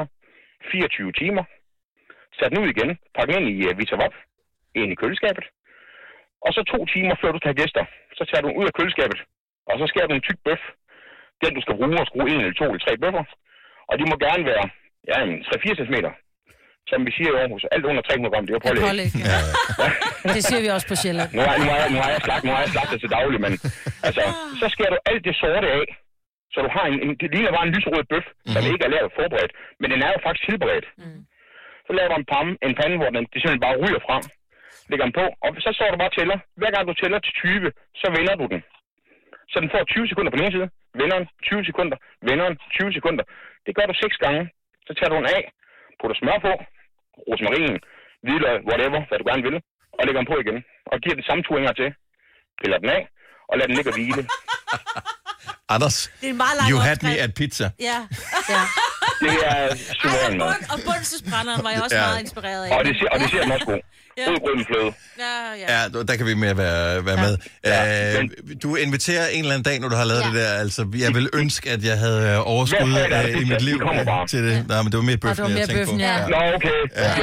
24 timer. Sæt den ud igen, pak den ind i Vitavop, ind i køleskabet. Og så 2 timer før du skal have gæster, så tager du den ud af køleskabet, og så skærer du en tyk bøf. Den du skal bruge og skrue 1 eller 2 eller 3 bøffer. Og de må gerne være 3-4 cm. Som vi siger i Aarhus, alt under 300 gram, det er pålæg.
Ja. Det siger vi også på Sjælland.
Nu har jeg slagtet til daglig, men altså, så skærer du alt det sorte af, så du har det ligner bare en lyserød bøf, som ikke er lavet forberedt, men den er jo faktisk tilberedt. Så laver du en pande, hvor det simpelthen bare ryger frem, lægger den på, og så står du bare og tæller. Hver gang du tæller til 20, så vender du den. Så den får 20 sekunder på den ene side, vender den 20 sekunder, vender den 20 sekunder. Det gør du 6 gange, så tager du den af, putter smør på, rosmarin, hvidløg, whatever, hvad du gerne vil, og lægger den på igen. Og giver den samme 2 inger til, piller den af, og lader den ligge og hvile.
Anders,
det er en meget lang
you had me at pizza.
Ja.
Det er suveræn mad.
Og bundselsbrænderen var jeg også meget inspireret af.
Og det ser den også god. Rød med fløde.
Ja, der kan vi mere være med. Du inviterer en eller anden dag, når du har lavet det der. Altså, jeg vil ønske, at jeg havde overskud i mit liv til det. Nej, men det var mere bøffen, jeg tænkte på.
Nå, okay.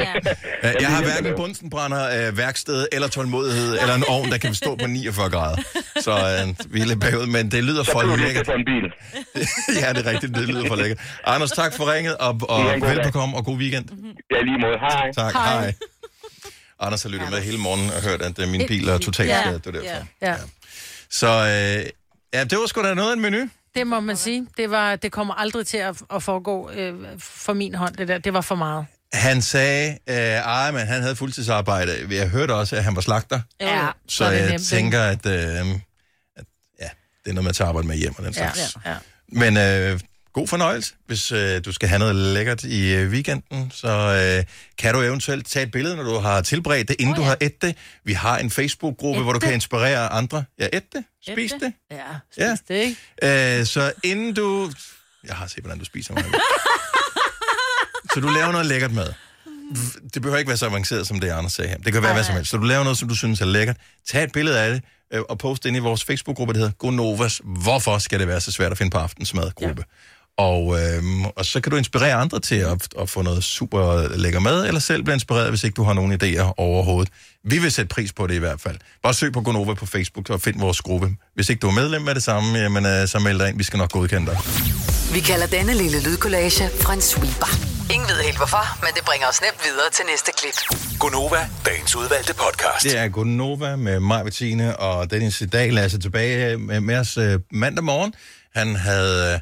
Jeg har hverken bunsenbrænder, værksted eller tålmodighed, eller en ovn, der kan stå på 49 grader. Så vi er lidt bagud, men det lyder for lækkert.
Så en bil.
Ja, det er rigtigt, det lyder for lækkert. Anders, tak for ringet, og velbekomme, og god weekend.
Ja, lige måde. Hej.
Tak, hej. Anders har lyttet med hele morgen og hørt, at min bil er totalt skadet. Det er derfor.
Ja.
Så Ja, det var sgu da noget af en menu.
Det må man sige. Det kommer aldrig til at foregå for min hånd, det der. Det var for meget.
Han sagde, men han havde fuldtidsarbejde. Jeg hørte også, at han var slagter.
Ja,
så jeg tænker, at det er noget med at tage arbejde med hjem og den slags.
Ja.
Men god fornøjelse, hvis du skal have noget lækkert i weekenden. Så kan du eventuelt tage et billede, når du har tilberedt det, inden du har ædt det. Vi har en Facebook-gruppe, hvor du kan inspirere andre. Ja, æd det. Spis det.
Ja, spis det, ikke?
Så inden du... Jeg har set, hvordan du spiser mig. Så du laver noget lækkert mad. Det behøver ikke være så avanceret, som det Anders sagde her. Det kan være hvad som helst. Så du laver noget, som du synes er lækkert. Tag et billede af det, og post det ind i vores Facebook-gruppe, der hedder Gonovas. Hvorfor skal det være så svært at finde på aftensmadgruppe? Ja. Og så kan du inspirere andre til at få noget super lækker mad, eller selv blive inspireret, hvis ikke du har nogen idéer overhovedet. Vi vil sætte pris på det i hvert fald. Bare søg på Gonova på Facebook og find vores gruppe. Hvis ikke du er medlem med det samme, jamen, så meld dig ind. Vi skal nok godkende dig.
Vi kalder denne lille lydkollage en sweeper. Ingen ved helt hvorfor, men det bringer os nemt videre til næste klip.
Gonova, dagens udvalgte podcast.
Det er Gonova med mig, Bettine og Dennis i dag. Lasse tilbage med os mandag morgen. Han havde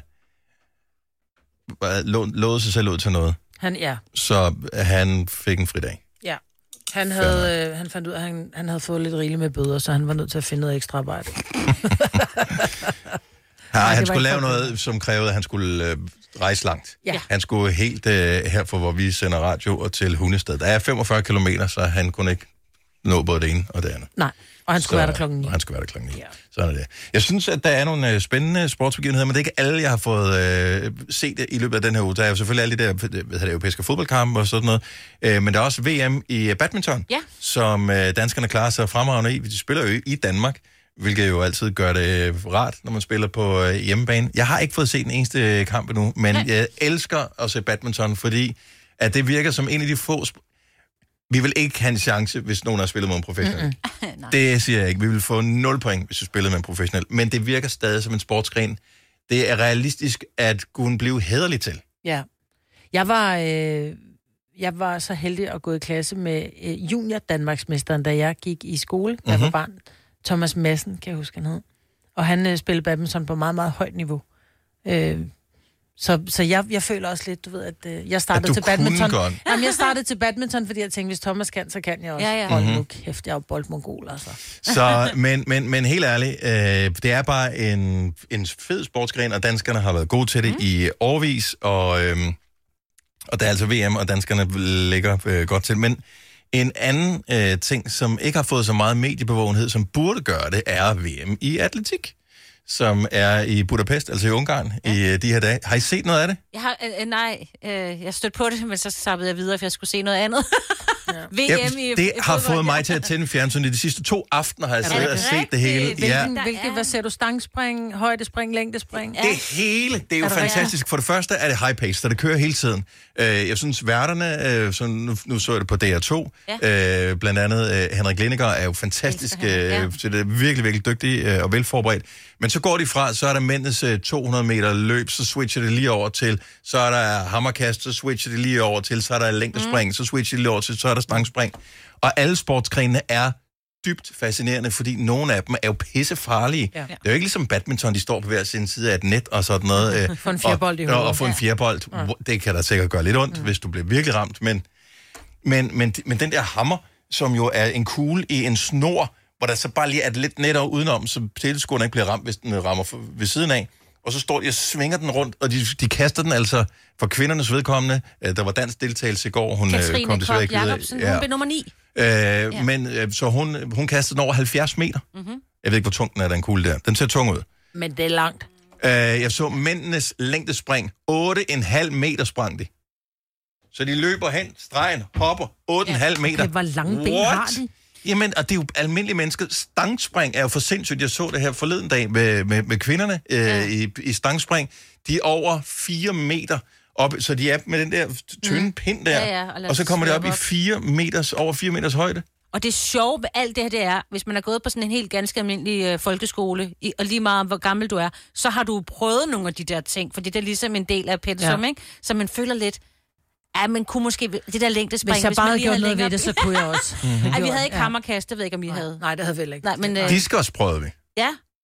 lovet sig selv ud til noget. Så han fik en fridag.
Ja. Han fandt ud af, at han havde fået lidt rigeligt med bøder, så han var nødt til at finde noget ekstra arbejde.
Han skulle lave noget, som krævede, at han skulle rejse langt.
Ja.
Han skulle helt herfor, hvor vi sender radio, og til Hundested. Der er 45 kilometer, så han kunne ikke nå både det ene og det andet.
Nej, og han skulle være der klokken 9.
Han skulle være der klokken 9. Ja. Sådan er det. Jeg synes, at der er nogle spændende sportsbegivenheder, men det er ikke alle, jeg har fået set i løbet af den her uge. Der er jo selvfølgelig alle de der europæiske fodboldkampe og sådan noget. Men der er også VM i badminton, som danskerne klarer sig fremragende i. De spiller jo i Danmark, hvilket jo altid gør det rart, når man spiller på hjemmebane. Jeg har ikke fået set den eneste kamp endnu, men jeg elsker at se badminton, fordi at det virker som en af de få... Vi vil ikke have en chance, hvis nogen har spillet mod en professionel. Det siger jeg ikke. Vi vil få 0 point, hvis vi spillede med en professionel. Men det virker stadig som en sportsgren. Det er realistisk at kunne blive hæderlig til.
Ja. Jeg var så heldig at gå i klasse med junior Danmarksmesteren, da jeg gik i skole, da jeg var barn. Thomas Madsen, kan jeg huske, han hed. Og han spillede badminton på meget, meget højt niveau. Så jeg føler også lidt, du ved, at jeg startede til badminton. Jamen, jeg startede til badminton, fordi jeg tænkte, hvis Thomas kan, så kan jeg også. Ja. Hold nu kæft, jeg er jo boldmongol, altså. Så,
men helt ærligt, det er bare en fed sportsgren, og danskerne har været gode til det i årevis, og der er altså VM, og danskerne ligger godt til. Men en anden ting, som ikke har fået så meget mediebevågenhed, som burde gøre det, er VM i atletik, som er i Budapest, altså i Ungarn, i de her dage. Har I set noget af det?
Jeg har, jeg stødte på det, men så sappede jeg videre, for jeg skulle se noget andet. VM i
det har fået mig til at tænde fjernsyn. I de sidste 2 aftener har jeg siddet og set det hele.
Hvad ser du? Stangspring, højdespring, længdespring?
Det hele, det er jo fantastisk. For det første er det high pace, så det kører hele tiden. Jeg synes, værterne, så nu så jeg det på DR2, blandt andet Henrik Lindegaard er jo fantastisk, så det er virkelig, virkelig dygtig og velforberedt. Men så går de fra, så er der mændenes 200 meter løb, så switcher det lige over til, så er der hammerkast, så switcher det lige over til, så er der længdespring, så switcher det lige over til, så er der stangspring. Og alle sportsgrenene er dybt fascinerende, fordi nogle af dem er jo pissefarlige. Ja. Det er jo ikke ligesom badminton, de står på hver sin side af et net og sådan noget.
For en fjerbold i hovedet.
Og få en fjerbold. Det kan da sikkert gøre lidt ondt, hvis du bliver virkelig ramt. Men den der hammer, som jo er en kugle i en snor, hvor der så bare lige er lidt nettere udenom, så tilskuerne ikke bliver ramt, hvis den rammer ved siden af. Og så står de og svinger den rundt, og de kaster den altså for kvindernes vedkommende. Der var dansk deltagelse i går. Hun kom desværre ikke videre.
Katrine hun blev nummer 9.
Men så hun kastede den over 70 meter. Jeg ved ikke, hvor tung den er, den kugle der. Den ser tung ud.
Men det er langt.
Jeg så mændenes længdespring. 8,5 meter sprang de. Så de løber hen, stregen, hopper, 8,5 meter.
Hvor lange ben har de?
Jamen, og det er jo almindelige mennesker. Stangspring er jo for sindssygt. Jeg så det her forleden dag med kvinderne i stangspring. De er over 4 meter op, så de er med den der tynde pind der. Og så kommer de op i 4 meters højde.
Og det sjove ved alt det her, det er, hvis man er gået på sådan en helt ganske almindelig folkeskole, og lige meget hvor gammel du er, så har du prøvet nogle af de der ting, fordi det er ligesom en del af pensum, ikke? Så man føler lidt, ja, man kunne måske... Det der længdespring...
Hvis jeg bare havde gjort noget ved det, så kunne jeg også.
Ej, vi havde ikke hammerkast, det ved jeg ikke, om I havde.
Nej, det havde vi ikke.
Nej, men,
Diskus prøvede vi.
Ja.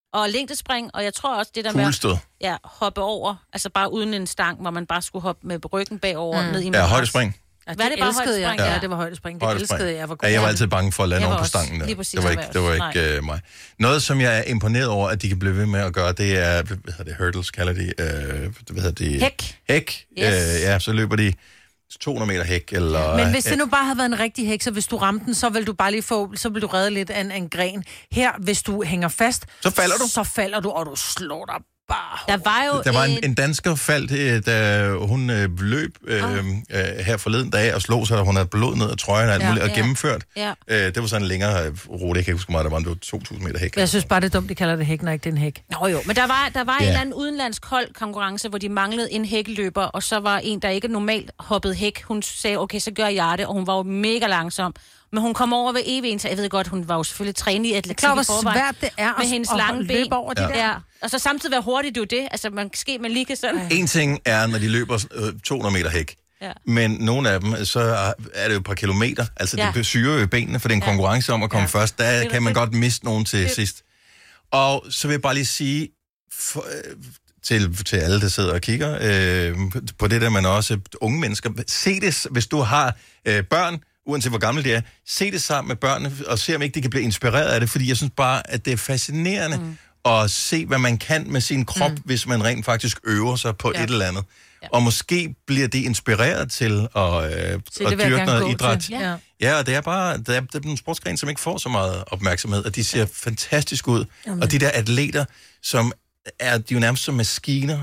Og længdespring, og jeg tror også det der
Kuglestød.
med at hoppe over, altså bare uden en stang, hvor man bare skulle hoppe med ryggen bagover ned i
højdespring.
Hvad er det bare højdespring?
Ja, det var højdespring. Det elskede jeg.
Jeg var altid bange for at lande over på stangen. Det var ikke mig. Noget, som jeg er imponeret over, at de kan blive ved med at gøre, det er, hurdles kalder de, hæk. Yes. Så løber de 200 meter hæk, eller...
Men hvis det nu bare havde været en rigtig hæk, så hvis du ramte den, så vil du bare lige så vil du redde lidt af en gren. Her, hvis du hænger fast... Så falder du, og du slår dig bare.
Der var en dansker faldt, da hun løb her forleden dag og slog sig, og hun havde blod ned af trøjen og alt muligt, og gennemført. Ja. Det var sådan en længere rute, jeg kan ikke huske meget, der var 2.000 meter hæk.
Jeg synes bare, det er dumt, de kalder det hæk, når ikke det er en hæk.
Nå jo, men der var en eller anden udenlandsk holdkonkurrence, hvor de manglede en hækkeløber, og så var en, der ikke normalt hoppede hæk. Hun sagde, okay, så gør jeg det, og hun var jo mega langsom. Men hun kom over ved EV'en, så jeg ved godt, hun var jo selvfølgelig trænet i atletik i forvejen.
Hvor svært det er
med hendes lange ben.
Løbe over de der.
Og så samtidig være hurtigt, det er jo det. Altså, man lige kan sådan...
En ting er, når de løber 200 meter hæk. Ja. Men nogle af dem, så er det jo et par kilometer. Altså, det syrer jo benene, for det er en konkurrence om at komme først. Der kan man godt miste nogen til sidst. Og så vil jeg bare lige sige... Til alle, der sidder og kigger på det der, men også unge mennesker. Se det, hvis du har børn, uanset hvor gamle de er, se det sammen med børnene, og se om ikke de kan blive inspireret af det, fordi jeg synes bare, at det er fascinerende at se, hvad man kan med sin krop, hvis man rent faktisk øver sig på et eller andet. Ja. Og måske bliver de inspireret til at dyrke noget idræt. Ja, og det er bare det er en sportsgren, som ikke får så meget opmærksomhed, og de ser fantastisk ud. Jamen. Og de der atleter, som de er jo nærmest som maskiner,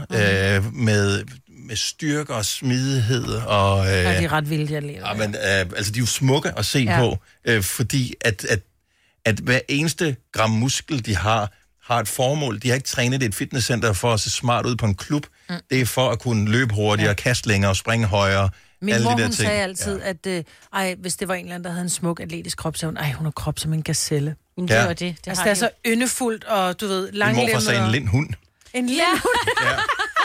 med styrke og smidighed. Og
de er ret vilde, de atleter.
Men, altså, de er jo smukke at se på, fordi at hver eneste gram muskel, de har et formål. De har ikke trænet i et fitnesscenter for at se smart ud på en klub. Det er for at kunne løbe hurtigere, kaste længere og springe højere.
Min mor, hun sagde altid, at hvis det var en eller anden, der havde en smuk atletisk krop, så hun har krop som en gazelle.
Det var det.
Altså, det er så yndefuldt, og du ved, langlemmet.
Min morfar sagde en lindhund.
En lindhund? Ja.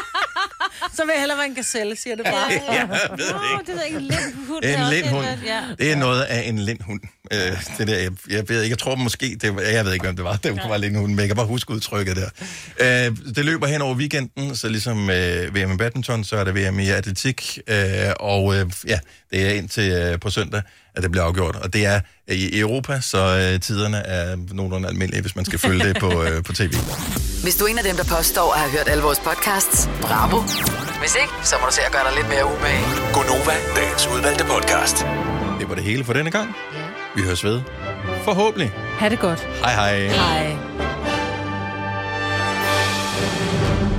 Så vil jeg hellere være en gazelle, siger det bare.
Jeg ved
det er ikke en lindhund.
En lindhund. Det er noget af en lindhund. Det der, jeg ved ikke, jeg tror måske, jeg ved ikke, hvem det var. Det var lindhunden, men jeg kan bare huske udtrykket der. Det løber hen over weekenden, så ligesom VM i badminton, så er det VM i atletik, og det er indtil på søndag, at det bliver afgjort. Og det er i Europa, så tiderne er nogenlunde almindelige, hvis man skal følge det på tv.
Hvis du er en af dem, der påstår at have hørt alle vores podcasts, bravo. Hvis ikke, så må du se at gøre dig lidt mere umage.
Gonova, dagens udvalgte podcast.
Det var det hele for denne gang. Vi høres ved. Forhåbentlig.
Ha' det godt.
Hej hej.
Hej.